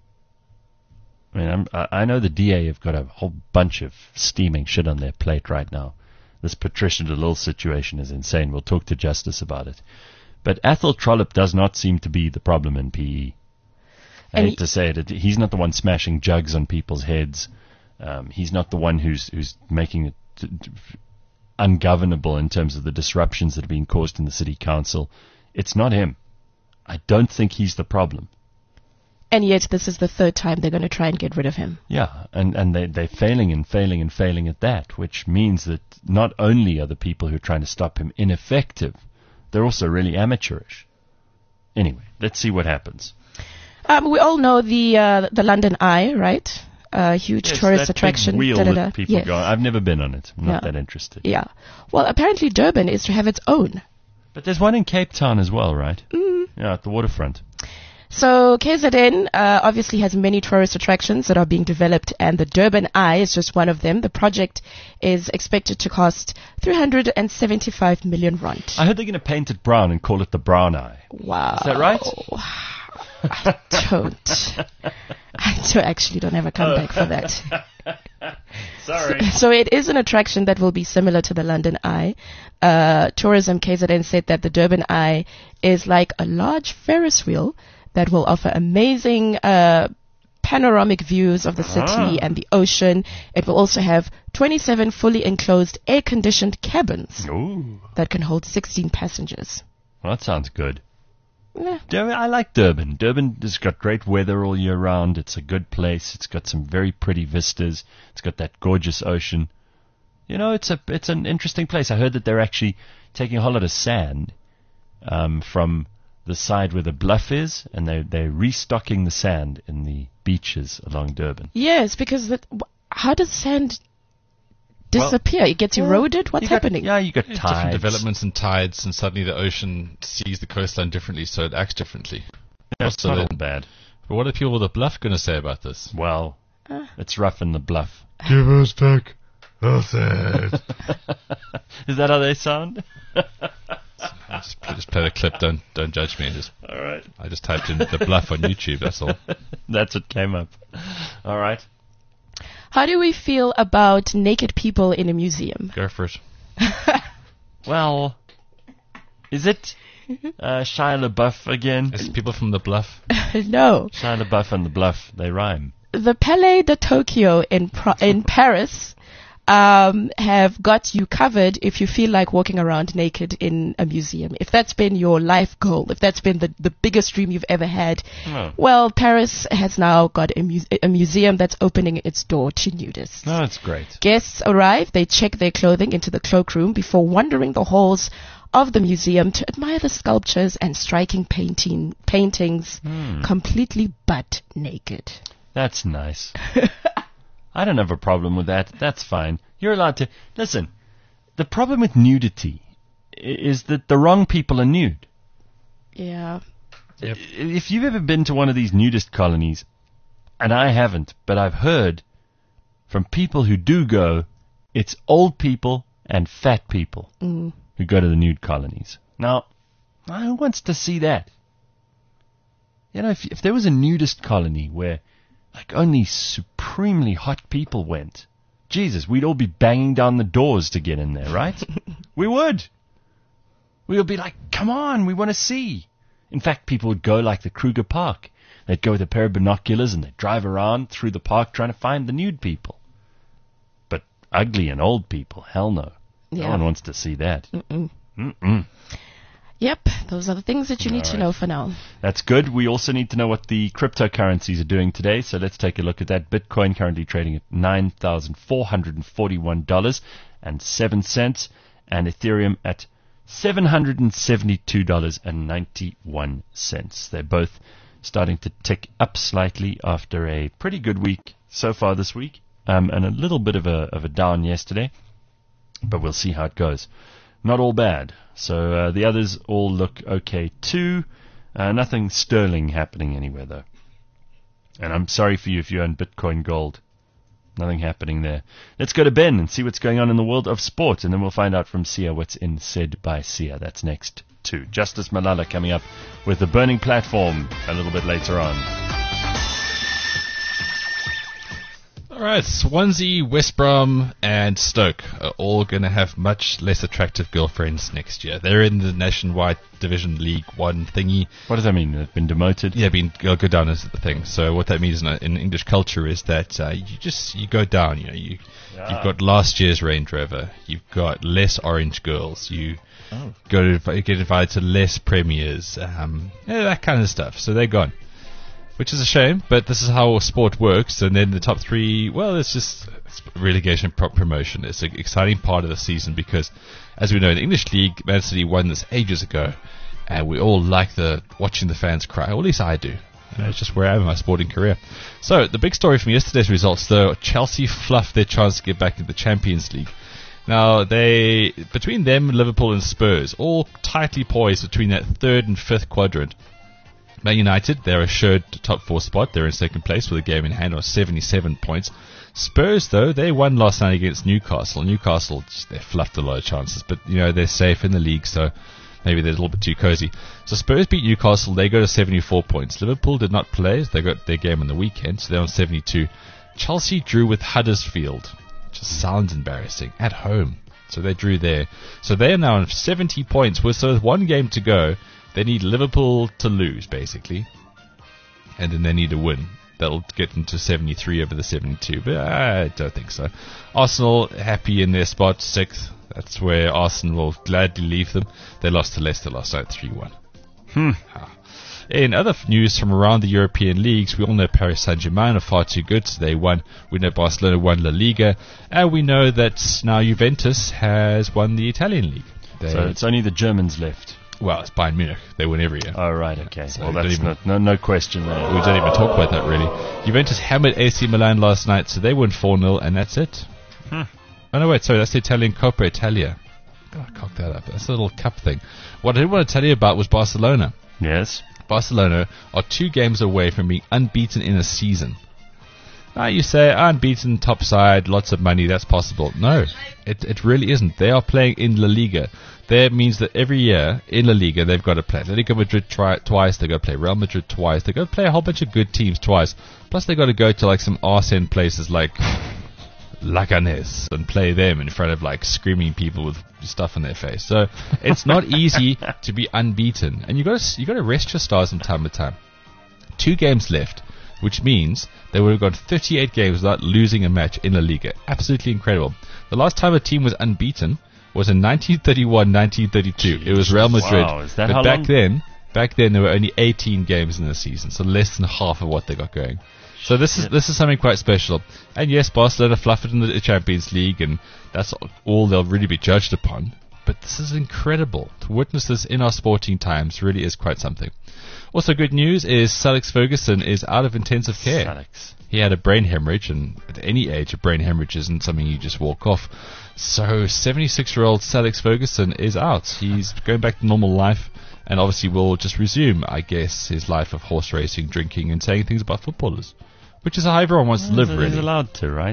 I mean, I'm, I I know the D A have got a whole bunch of steaming shit on their plate right now. This Patricia DeLille situation is insane. We'll talk to Justice about it. But Ethel Trollip does not seem to be the problem in P E. I And hate he- to say it, he's not the one smashing jugs on people's heads. Um, he's not the one who's who's making it t- t- ungovernable in terms of the disruptions that are being caused in the city council. It's not him. I don't think he's the problem. And yet this is the third time they're going to try and get rid of him. Yeah, and, and they, they're failing and failing and failing at that, which means that not only are the people who are trying to stop him ineffective, they're also really amateurish. Anyway, let's see what happens. Um, we all know the uh, the London Eye, right? Uh, huge Yes, tourist that attraction. big wheel da-da-da. that people Yes. go on. I've never been on it. I'm not Yeah. that interested. Yeah. Well, apparently Durban is to have its own. But there's one in Cape Town as well, right? Mm. Yeah, at the waterfront. So K Z N uh, obviously has many tourist attractions that are being developed, and the Durban Eye is just one of them. The project is expected to cost three hundred seventy-five million rand. I heard they're going to paint it brown and call it the Brown Eye. Wow. Is that right? I don't. I do actually don't ever come back for that. Sorry. So it is an attraction that will be similar to the London Eye. Uh, Tourism K Z N said that the Durban Eye is like a large Ferris wheel that will offer amazing uh, panoramic views of the city Ah. and the ocean. It will also have twenty-seven fully enclosed air-conditioned cabins Ooh, that can hold sixteen passengers. well, that sounds good. Yeah. Durban, I like Durban. Durban has got great weather all year round. It's a good place. It's got some very pretty vistas. It's got that gorgeous ocean. You know, it's a it's an interesting place. I heard that they're actually taking a whole lot of sand um, from the side where the bluff is, and they they're restocking the sand in the beaches along Durban. Yes, because that, wh- how does sand disappear? it gets eroded? What's You got- happening? Yeah, you got Yeah, tides. different developments and tides, and suddenly the ocean sees the coastline differently, so it acts differently. Yeah, it's Also not all then- bad. But what are people with the bluff going to say about this? Well, it's rough in the bluff. Give us back our sand. Is that how they sound? Just, just play the clip. Don't don't judge me. Just All right. I just typed in the bluff on YouTube. That's all. That's what came up. All right. How do we feel about naked people in a museum? Go for it. Well, is it uh, Shia LaBeouf again? It's people from the bluff. No. Shia LaBeouf and the Bluff, they rhyme. The Palais de Tokyo in Pro- in Paris um, have got you covered if you feel like walking around naked in a museum. If that's been your life goal, if that's been the, the biggest dream you've ever had, Oh. well, Paris has now got a, mu- a museum that's opening its door to nudists. No, it's great. Guests arrive, they check their clothing into the cloakroom before wandering the halls of the museum to admire the sculptures and striking painting paintings Hmm. completely butt naked. That's nice. I don't have a problem with that. That's fine. You're allowed to. Listen, the problem with nudity i- is that the wrong people are nude. Yeah. Yep. If you've ever been to one of these nudist colonies, and I haven't, but I've heard from people who do go, it's old people and fat people Mm. who go to the nude colonies. Now, who wants to see that? You know, if, if there was a nudist colony where like only supremely hot people went, Jesus, we'd all be banging down the doors to get in there, right? We would. We would be like, come on, we want to see. In fact, people would go like the Kruger Park. They'd go with a pair of binoculars and they'd drive around through the park trying to find the nude people. But ugly and old people, hell no. Yeah. No one wants to see that. Mm-mm. Mm-mm. Yep, those are the things that you need All to right. know for now. That's good. We also need to know what the cryptocurrencies are doing today, so let's take a look at that. Bitcoin currently trading at nine thousand four hundred forty-one dollars and seven cents, and Ethereum at seven hundred seventy-two dollars and ninety-one cents. They're both starting to tick up slightly after a pretty good week so far this week, um, and a little bit of a of a down yesterday, but we'll see how it goes. Not all bad. So uh, the others all look okay too. Uh, nothing sterling happening anywhere though. And I'm sorry for you if you own Bitcoin Gold. Nothing happening there. Let's go to Ben and see what's going on in the world of sport, and then we'll find out from Sia what's in Said by Sia. That's next too. Justice Malala coming up with the Burning Platform a little bit later on. All right, Swansea, West Brom, and Stoke are all going to have much less attractive girlfriends next year. They're in the Nationwide Division League One thingy. What does that mean? They've been demoted? Yeah, been go, go down is the thing. So what that means in, in English culture is that uh, you just you go down. You know, you Yeah. you've got last year's Range Rover. You've got less orange girls. You Oh. go to you get invited to less premiers. Um, yeah, that kind of stuff. So they're gone. Which is a shame, but this is how sport works. And then the top three, well, it's just it's relegation pro- promotion. It's an exciting part of the season because, as we know, in the English League, Man City won this ages ago, and we all like the watching the fans cry. Or at least I do. Uh, it's just where I am in my sporting career. So the big story from yesterday's results, though, Chelsea fluffed their chance to get back into the Champions League. Now, they between them, Liverpool and Spurs, all tightly poised between that third and fifth quadrant. Man United, they're assured top four spot. They're in second place with a game in hand on seventy-seven points. Spurs, though, they won last night against Newcastle. Newcastle, they fluffed a lot of chances, but, you know, they're safe in the league, so maybe they're a little bit too cozy. So Spurs beat Newcastle. They go to seventy-four points. Liverpool did not play. They got their game on the weekend, so they're on seventy-two. Chelsea drew with Huddersfield. Just sounds embarrassing. At home. So they drew there. So they are now on seventy points. With, so with one game to go, they need Liverpool to lose, basically. And then they need a win. That'll get them to seventy-three over the seventy-two. But I don't think so. Arsenal, happy in their spot, sixth. That's where Arsenal will gladly leave them. They lost to Leicester last night, three one. Hmm. In other f- news from around the European leagues, we all know Paris Saint-Germain are far too good, so they won. We know Barcelona won La Liga. And we know that now Juventus has won the Italian league. They, So it's only the Germans left. well, it's Bayern Munich. They win every year. Oh, right, okay. So well, don't that's even- not, no, no question there. We don't even talk about that, really. Juventus hammered A C Milan last night, so they won four nil, and that's it. Hmm. Oh, no, wait, sorry, that's the Italian Coppa Italia. Oh, I cocked that up. That's a little cup thing. What I didn't want to tell you about was Barcelona. Yes. Barcelona are two games away from being unbeaten in a season. Now you say, unbeaten, top side, lots of money, that's possible. No, it it really isn't. They are playing in La Liga. That means that every year in La Liga they've got to play Atletico Madrid tri- twice, they've got to play Real Madrid twice, they've got to play a whole bunch of good teams twice. Plus they've got to go to like some arse-end places like Leganés and play them in front of like screaming people with stuff on their face. So it's not easy to be unbeaten, and you got to you got to rest your stars from time to time. Two games left, which means they would have gone thirty-eight games without losing a match in La Liga. Absolutely incredible. The last time a team was unbeaten was in nineteen thirty-one nineteen thirty-two. It was Real Madrid. Wow, is that but how back long? then, back then there were only eighteen games in the season, so less than half of what they got going. So this is this is something quite special. And yes, Barcelona fluffed it in the Champions League, and that's all they'll really be judged upon. But this is incredible. To witness this in our sporting times really is quite something. Also good news is Sir Alex Ferguson is out of intensive care. Alex. He had a brain hemorrhage, and at any age a brain hemorrhage isn't something you just walk off. So seventy-six-year-old Sir Alex Ferguson is out. He's going back to normal life, and obviously will just resume, I guess, his life of horse racing, drinking, and saying things about footballers. Which is how everyone wants to live, He's really. allowed to, right?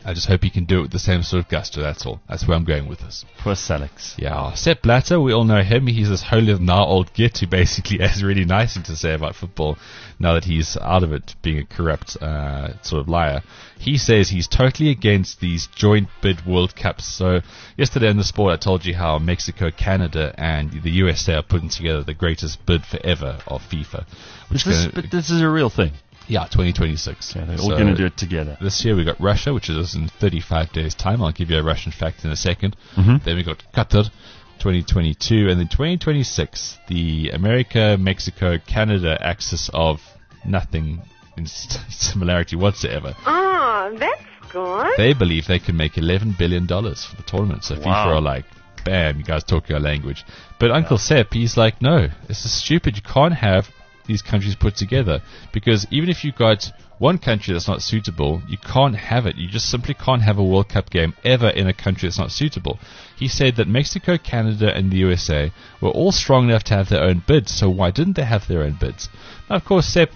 I just hope he can do it with the same sort of gusto, that's all. That's where I'm going with this. Poor Salix. Yeah, Sepp Blatter, we all know him. He's this holier-than-thou old git who basically has really nice things to say about football now that he's out of it, being a corrupt uh, sort of liar. He says he's totally against these joint bid World Cups. So yesterday in the sport I told you how Mexico, Canada, and the U S A are putting together the greatest bid forever of FIFA. Which This, gonna, but this is a real thing. Yeah, twenty twenty-six. Yeah, they're So all going to do it together. This year we got Russia, which is in thirty-five days' time. I'll give you a Russian fact in a second. Mhm. Then we got Qatar, twenty twenty-two, and then twenty twenty-six, the America, Mexico, Canada axis of nothing in s- similarity whatsoever. Oh, that's good. They believe they can make eleven billion dollars for the tournament. So Wow. FIFA are like, bam, you guys talk your language. But Uncle Sepp, he's like, no, this is stupid. You can't have these countries put together, because even if you've got one country that's not suitable, you can't have it. You just simply can't have a World Cup game ever in a country that's not suitable. He said that Mexico, Canada, and the U S A were all strong enough to have their own bids, so why didn't they have their own bids? Now, of course, Sepp,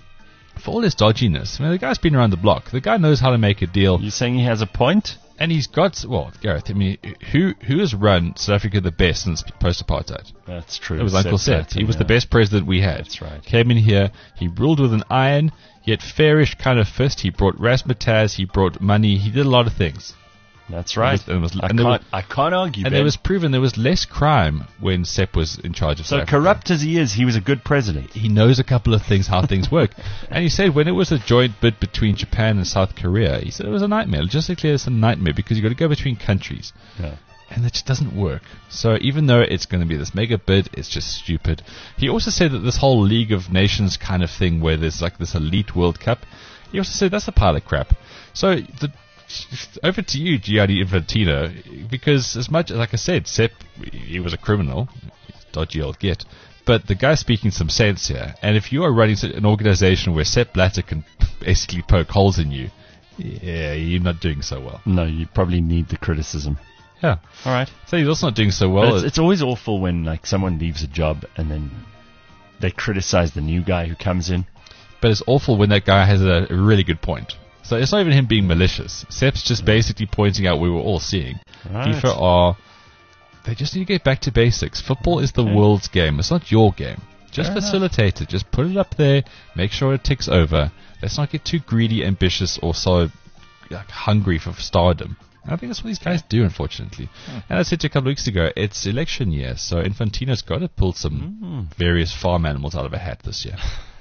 for all his dodginess, I mean, the guy's been around the block. The guy knows how to make a deal. You're saying he has a point? And he's got, well, Gareth, I mean, who who has run South Africa the best since post-apartheid? That's true. It was Uncle Sepp. Blatter, He was yeah. the best president we had. That's right. Came in here, he ruled with an iron, yet fairish kind of fist. He brought razzmatazz, he brought money, he did a lot of things. That's right. And it was, I, and there can't, was, I can't argue, and Ben. it was proven there was less crime when Sepp was in charge of So South Africa. corrupt as he is, he was a good president. He knows a couple of things, how things work. And he said when it was a joint bid between Japan and South Korea, he said it was a nightmare. Logistically, it's a nightmare because you've got to go between countries. Yeah. And it just doesn't work. So even though it's going to be this mega bid, it's just stupid. He also said that this whole League of Nations kind of thing where there's like this elite World Cup, he also said that's a pile of crap. So the over to you, Gianni Infantino, because as much, like I said, Sepp, he was a criminal, dodgy old git, but the guy's speaking some sense here. And if you are running an organization where Sepp Blatter can basically poke holes in you, yeah, you're not doing so well. No, you probably need the criticism. Yeah. All right. So he's also not doing so But well. it's, it's always awful when like someone leaves a job and then they criticize the new guy who comes in. But it's awful when that guy has a, a really good point. So it's not even him being malicious. Sepp's just basically pointing out what we were all seeing. Right. FIFA are, they just need to get back to basics. Football is the Okay. world's game. It's not your game. Just Fair facilitate it. Just put it up there. Make sure it ticks over. Let's not get too greedy, ambitious, or so like, hungry for stardom. And I think that's what these guys do, unfortunately. And I said to you a couple of weeks ago, it's election year, so Infantino's got to pull some various farm animals out of a hat this year.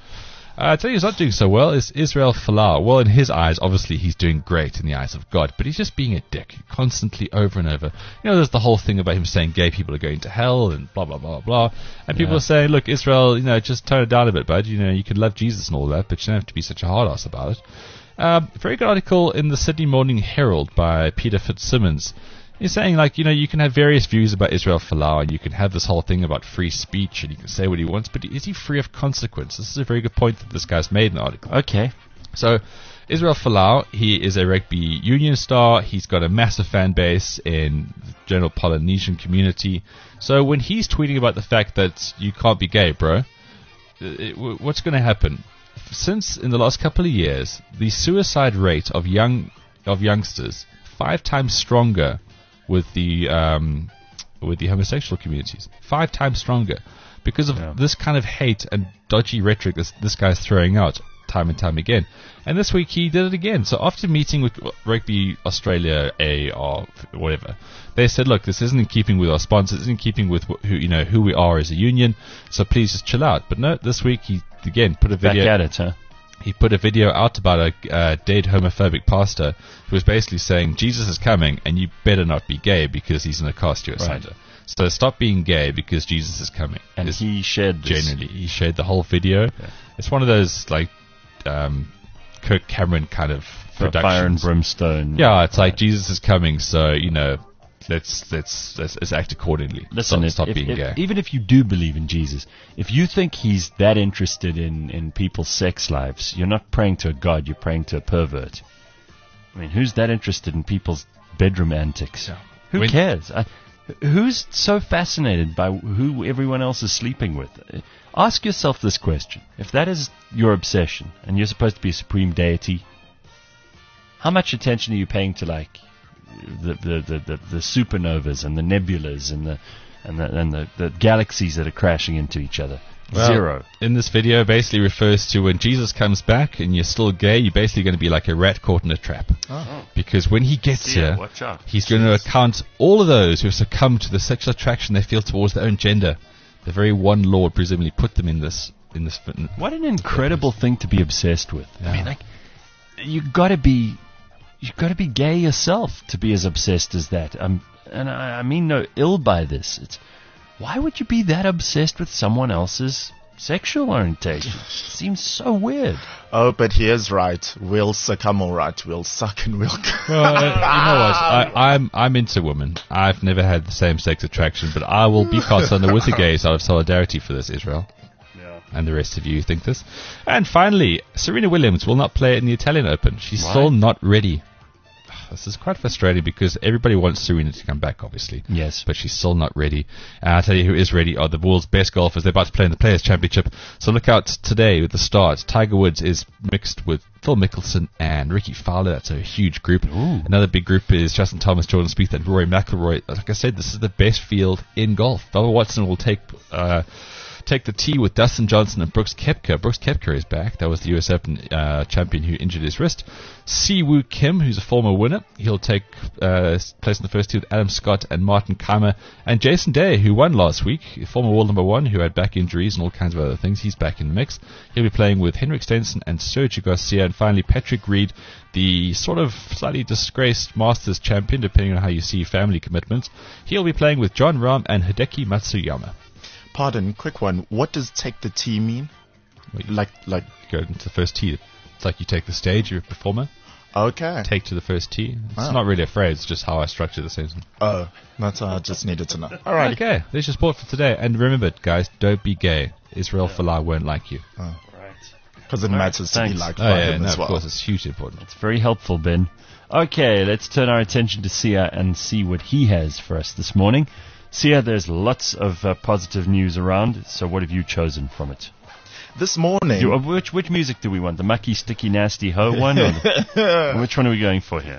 Uh, I tell you who's not doing so well is Israel Folau. Well, in his eyes, obviously he's doing great in the eyes of God, but he's just being a dick constantly over and over. You know, there's the whole thing about him saying gay people are going to hell and blah, blah, blah, blah. And people Yeah. are saying, look, Israel, you know, just tone it down a bit, bud. You know, you can love Jesus and all that, but you don't have to be such a hard ass about it. Um, very good article in the Sydney Morning Herald by Peter Fitzsimmons. He's saying, like, you know, you can have various views about Israel Folau, and you can have this whole thing about free speech, and you can say what he wants, but is he free of consequence? This is a very good point that this guy's made in the article. Okay. So, Israel Folau, he is a rugby union star. He's got a massive fan base in the general Polynesian community. So, when he's tweeting about the fact that you can't be gay, bro, it, w- what's going to happen? Since in the last couple of years, the suicide rate of young of youngsters five times stronger with the um, with the homosexual communities, five times stronger because of Yeah. this kind of hate and dodgy rhetoric this this guy's throwing out time and time again. And this week he did it again. So after meeting with Rugby Australia A or whatever, they said, look, this isn't in keeping with our sponsors, isn't in keeping with wh- who you know who we are as a union. So please just chill out. But no, this week he again put a Back video. at it, huh? He put a video out about a uh, dead homophobic pastor who was basically saying Jesus is coming and you better not be gay because he's going to cast you asunder. Right. So stop being gay because Jesus is coming. And It's he shared this. genuinely he shared the whole video. It's one of those like um, Kirk Cameron kind of For productions. fire and brimstone. Yeah, it's like Jesus is coming, so you know, let's let's let's, let's act accordingly. Listen, stop, if, stop if- being if- gay. even if you do believe in Jesus, if you think he's that interested in, in people's sex lives, you're not praying to a god, you're praying to a pervert. I mean, who's that interested in people's bedroom antics? Who When- cares? I, who's so fascinated by who everyone else is sleeping with? Ask yourself this question. If that is your obsession, and you're supposed to be a supreme deity, how much attention are you paying to like the the, the, the, the supernovas and the nebulas and the and the and the, the galaxies that are crashing into each other? Well, Zero. In this video, basically refers to when Jesus comes back and you're still gay, you're basically going to be like a rat caught in a trap. Oh. Because when he gets See ya, here, watch out. he's going to account all of those who have succumbed to the sexual attraction they feel towards their own gender. The very one Lord presumably put them in this in this. What an incredible thing to be obsessed with. Yeah. I mean, like, you got to be, you got to be gay yourself to be as obsessed as that. Um, and I, I mean no ill by this. It's why would you be that obsessed with someone else's sexual orientation? It seems so weird. Oh, but here's right. We'll succumb all right. We'll suck and we'll... Well, uh, you know what? I, I'm I'm into women. I've never had the same sex attraction, but I will be co-signer with the gays out of solidarity for this, Israel. Yeah. And the rest of you think this. And finally, Serena Williams will not play in the Italian Open. She's Why? still not ready. This is quite frustrating because everybody wants Serena to come back, obviously. Yes. But she's still not ready. And I'll tell you who is ready are the world's best golfers. They're about to play in the Players' Championship. So look out today with the start. Tiger Woods is mixed with Phil Mickelson and Ricky Fowler. That's a huge group. Ooh. Another big group is Justin Thomas, Jordan Spieth, and Rory McIlroy. Like I said, this is the best field in golf. Bubba Watson will take... Uh, Take the tee with Dustin Johnson and Brooks Koepka. Brooks Koepka is back. That was the U S Open uh, champion who injured his wrist. Siwoo Kim, who's a former winner, he'll take uh, place in the first tee with Adam Scott and Martin Kaymer. And Jason Day, who won last week, former world number one, who had back injuries and all kinds of other things. He's back in the mix. He'll be playing with Henrik Stenson and Sergio Garcia. And finally, Patrick Reed, the sort of slightly disgraced Masters champion, depending on how you see family commitments. He'll be playing with John Rahm and Hideki Matsuyama. Pardon, quick one. What does take the tee mean? Like, like go into the first tee. It's like you take the stage, you're a performer. Okay. Take to the first tee. It's Wow. not really a phrase, it's just how I structure the sentence. Oh, that's all I just needed to know. All right. Okay, there's your sport for today. And remember, guys, don't be gay. Israel Folau won't like you. Oh. Right. Because it All right, matters to be thanks. liked Oh, by yeah, him no, as of well. course, it's hugely important. It's very helpful, Ben. Okay, let's turn our attention to Sia and see what he has for us this morning. Sia, there's lots of uh, positive news around, so what have you chosen from it? This morning... You, uh, which which music do we want? The mucky, sticky, nasty ho one? Or the, which one are we going for here?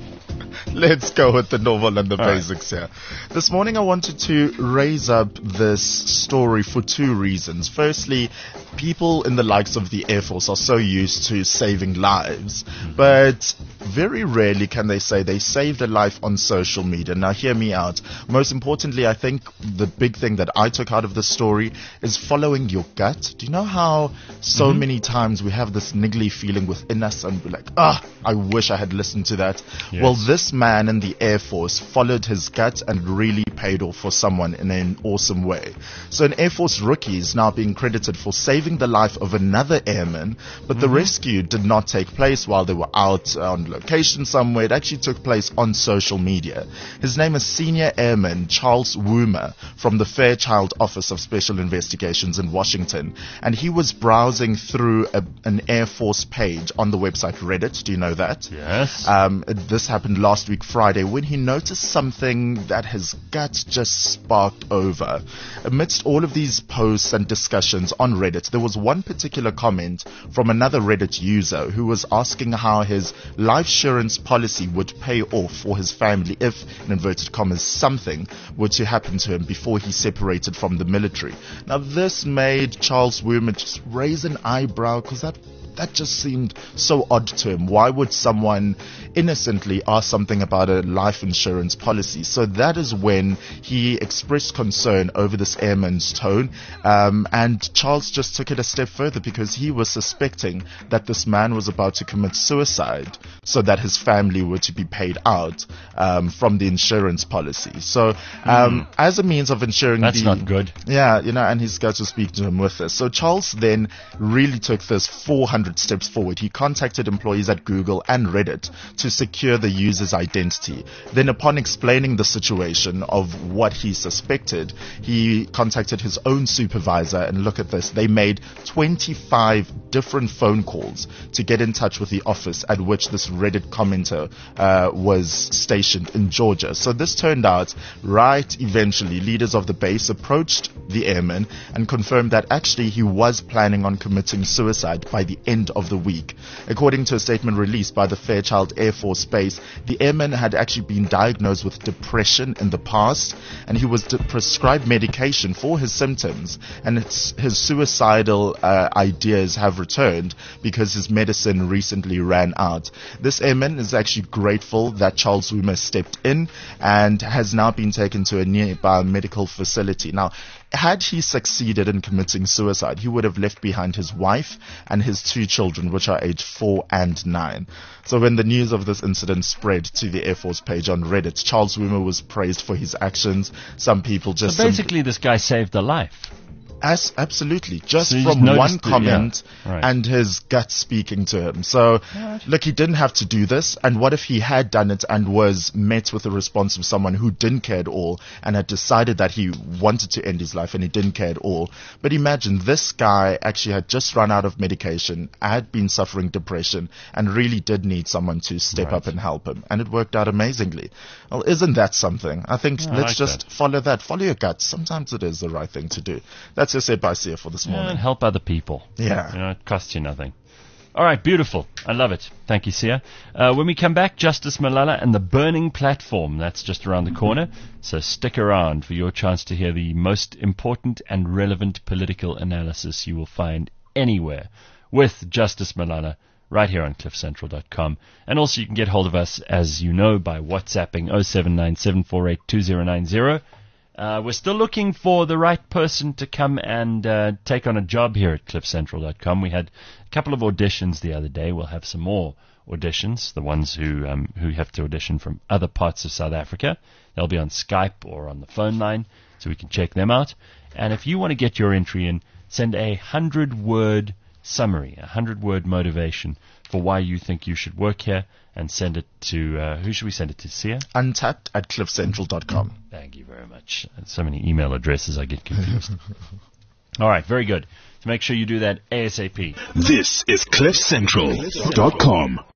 Let's go with the normal and the All right. basics here. This morning I wanted to raise up this story for two reasons. Firstly, people in the likes of the Air Force are so used to saving lives, but very rarely can they say they saved a life on social media. Now hear me out. Most importantly, I think the big thing that I took out of the story is following your gut. Do you know how so Mm-hmm. many times we have this niggly feeling within us and we're like, ah, I wish I had listened to that. Yes. Well, this man in the Air Force followed his gut and really paid off for someone in an awesome way. So an Air Force rookie is now being credited for saving the life of another airman, but the rescue did not take place while they were out on location somewhere. It actually took place on social media. His name is Senior Airman Charles Woomer from the Fairchild Office of Special Investigations in Washington, and he was browsing through a, an Air Force page on the website Reddit. Do you know that? Yes. Um, this happened last week Friday when he noticed something that his gut just sparked over. Amidst all of these posts and discussions on Reddit, there was one particular comment from another Reddit user who was asking how his life insurance policy would pay off for his family if, in inverted commas, something were to happen to him before he separated from the military. Now this made Charles Woomer just raise an eyebrow because that That just seemed so odd to him. Why would someone innocently ask something about a life insurance policy? So that is when he expressed concern over this airman's tone. Um, and Charles just took it a step further because he was suspecting that this man was about to commit suicide so that his family were to be paid out um, from the insurance policy. So um, mm. as a means of ensuring That's the, not good. Yeah, you know, and he's got to speak to him with this. So Charles then really took this four hundred steps forward. He contacted employees at Google and Reddit to secure the user's identity. Then upon explaining the situation of what he suspected, he contacted his own supervisor, and look at this, they made twenty-five different phone calls to get in touch with the office at which this Reddit commenter uh, was stationed in Georgia. So this turned out right. Eventually, leaders of the base approached the airman and confirmed that actually he was planning on committing suicide by the end end of the week. According to a statement released by the Fairchild Air Force Base, the airman had actually been diagnosed with depression in the past, and he was de- prescribed medication for his symptoms, and it's, his suicidal uh, ideas have returned because his medicine recently ran out. This airman is actually grateful that Charles Zuma stepped in and has now been taken to a nearby medical facility. Now, had he succeeded in committing suicide, he would have left behind his wife and his two children, which are aged four and nine. So when the news of this incident spread to the Air Force page on Reddit, Charles Zuma was praised for his actions. Some people just... So basically, this guy saved a life. As, absolutely. Just so from one the, comment yeah, right. and his gut speaking to him. So, right. look, he didn't have to do this. And what if he had done it and was met with the response of someone who didn't care at all and had decided that he wanted to end his life and he didn't care at all? But imagine this guy actually had just run out of medication, had been suffering depression, and really did need someone to step right. up and help him. And it worked out amazingly. Well, isn't that something? I think yeah, let's I like just that. follow that. Follow your gut. Sometimes it is the right thing to do. That's your Said by Sia for this morning. Yeah, and help other people. Yeah. You know, it costs you nothing. All right, beautiful. I love it. Thank you, Sia. Uh, when we come back, Justice Malala and the burning platform. That's just around the corner. So stick around for your chance to hear the most important and relevant political analysis you will find anywhere with Justice Malala right here on cliff central dot com. And also you can get hold of us, as you know, by WhatsApping oh seven nine seven four eight two oh nine oh. Uh, we're still looking for the right person to come and uh, take on a job here at cliff central dot com. We had a couple of auditions the other day. We'll have some more auditions, the ones who um, who have to audition from other parts of South Africa. They'll be on Skype or on the phone line, so we can check them out. And if you want to get your entry in, send a hundred-word summary, a hundred-word motivation for why you think you should work here, and send it to, uh, who should we send it to, Sia? Untapped at cliff central dot com. Thank you very much. So many email addresses, I get confused. All right, very good. So make sure you do that ASAP. This is cliff central dot com.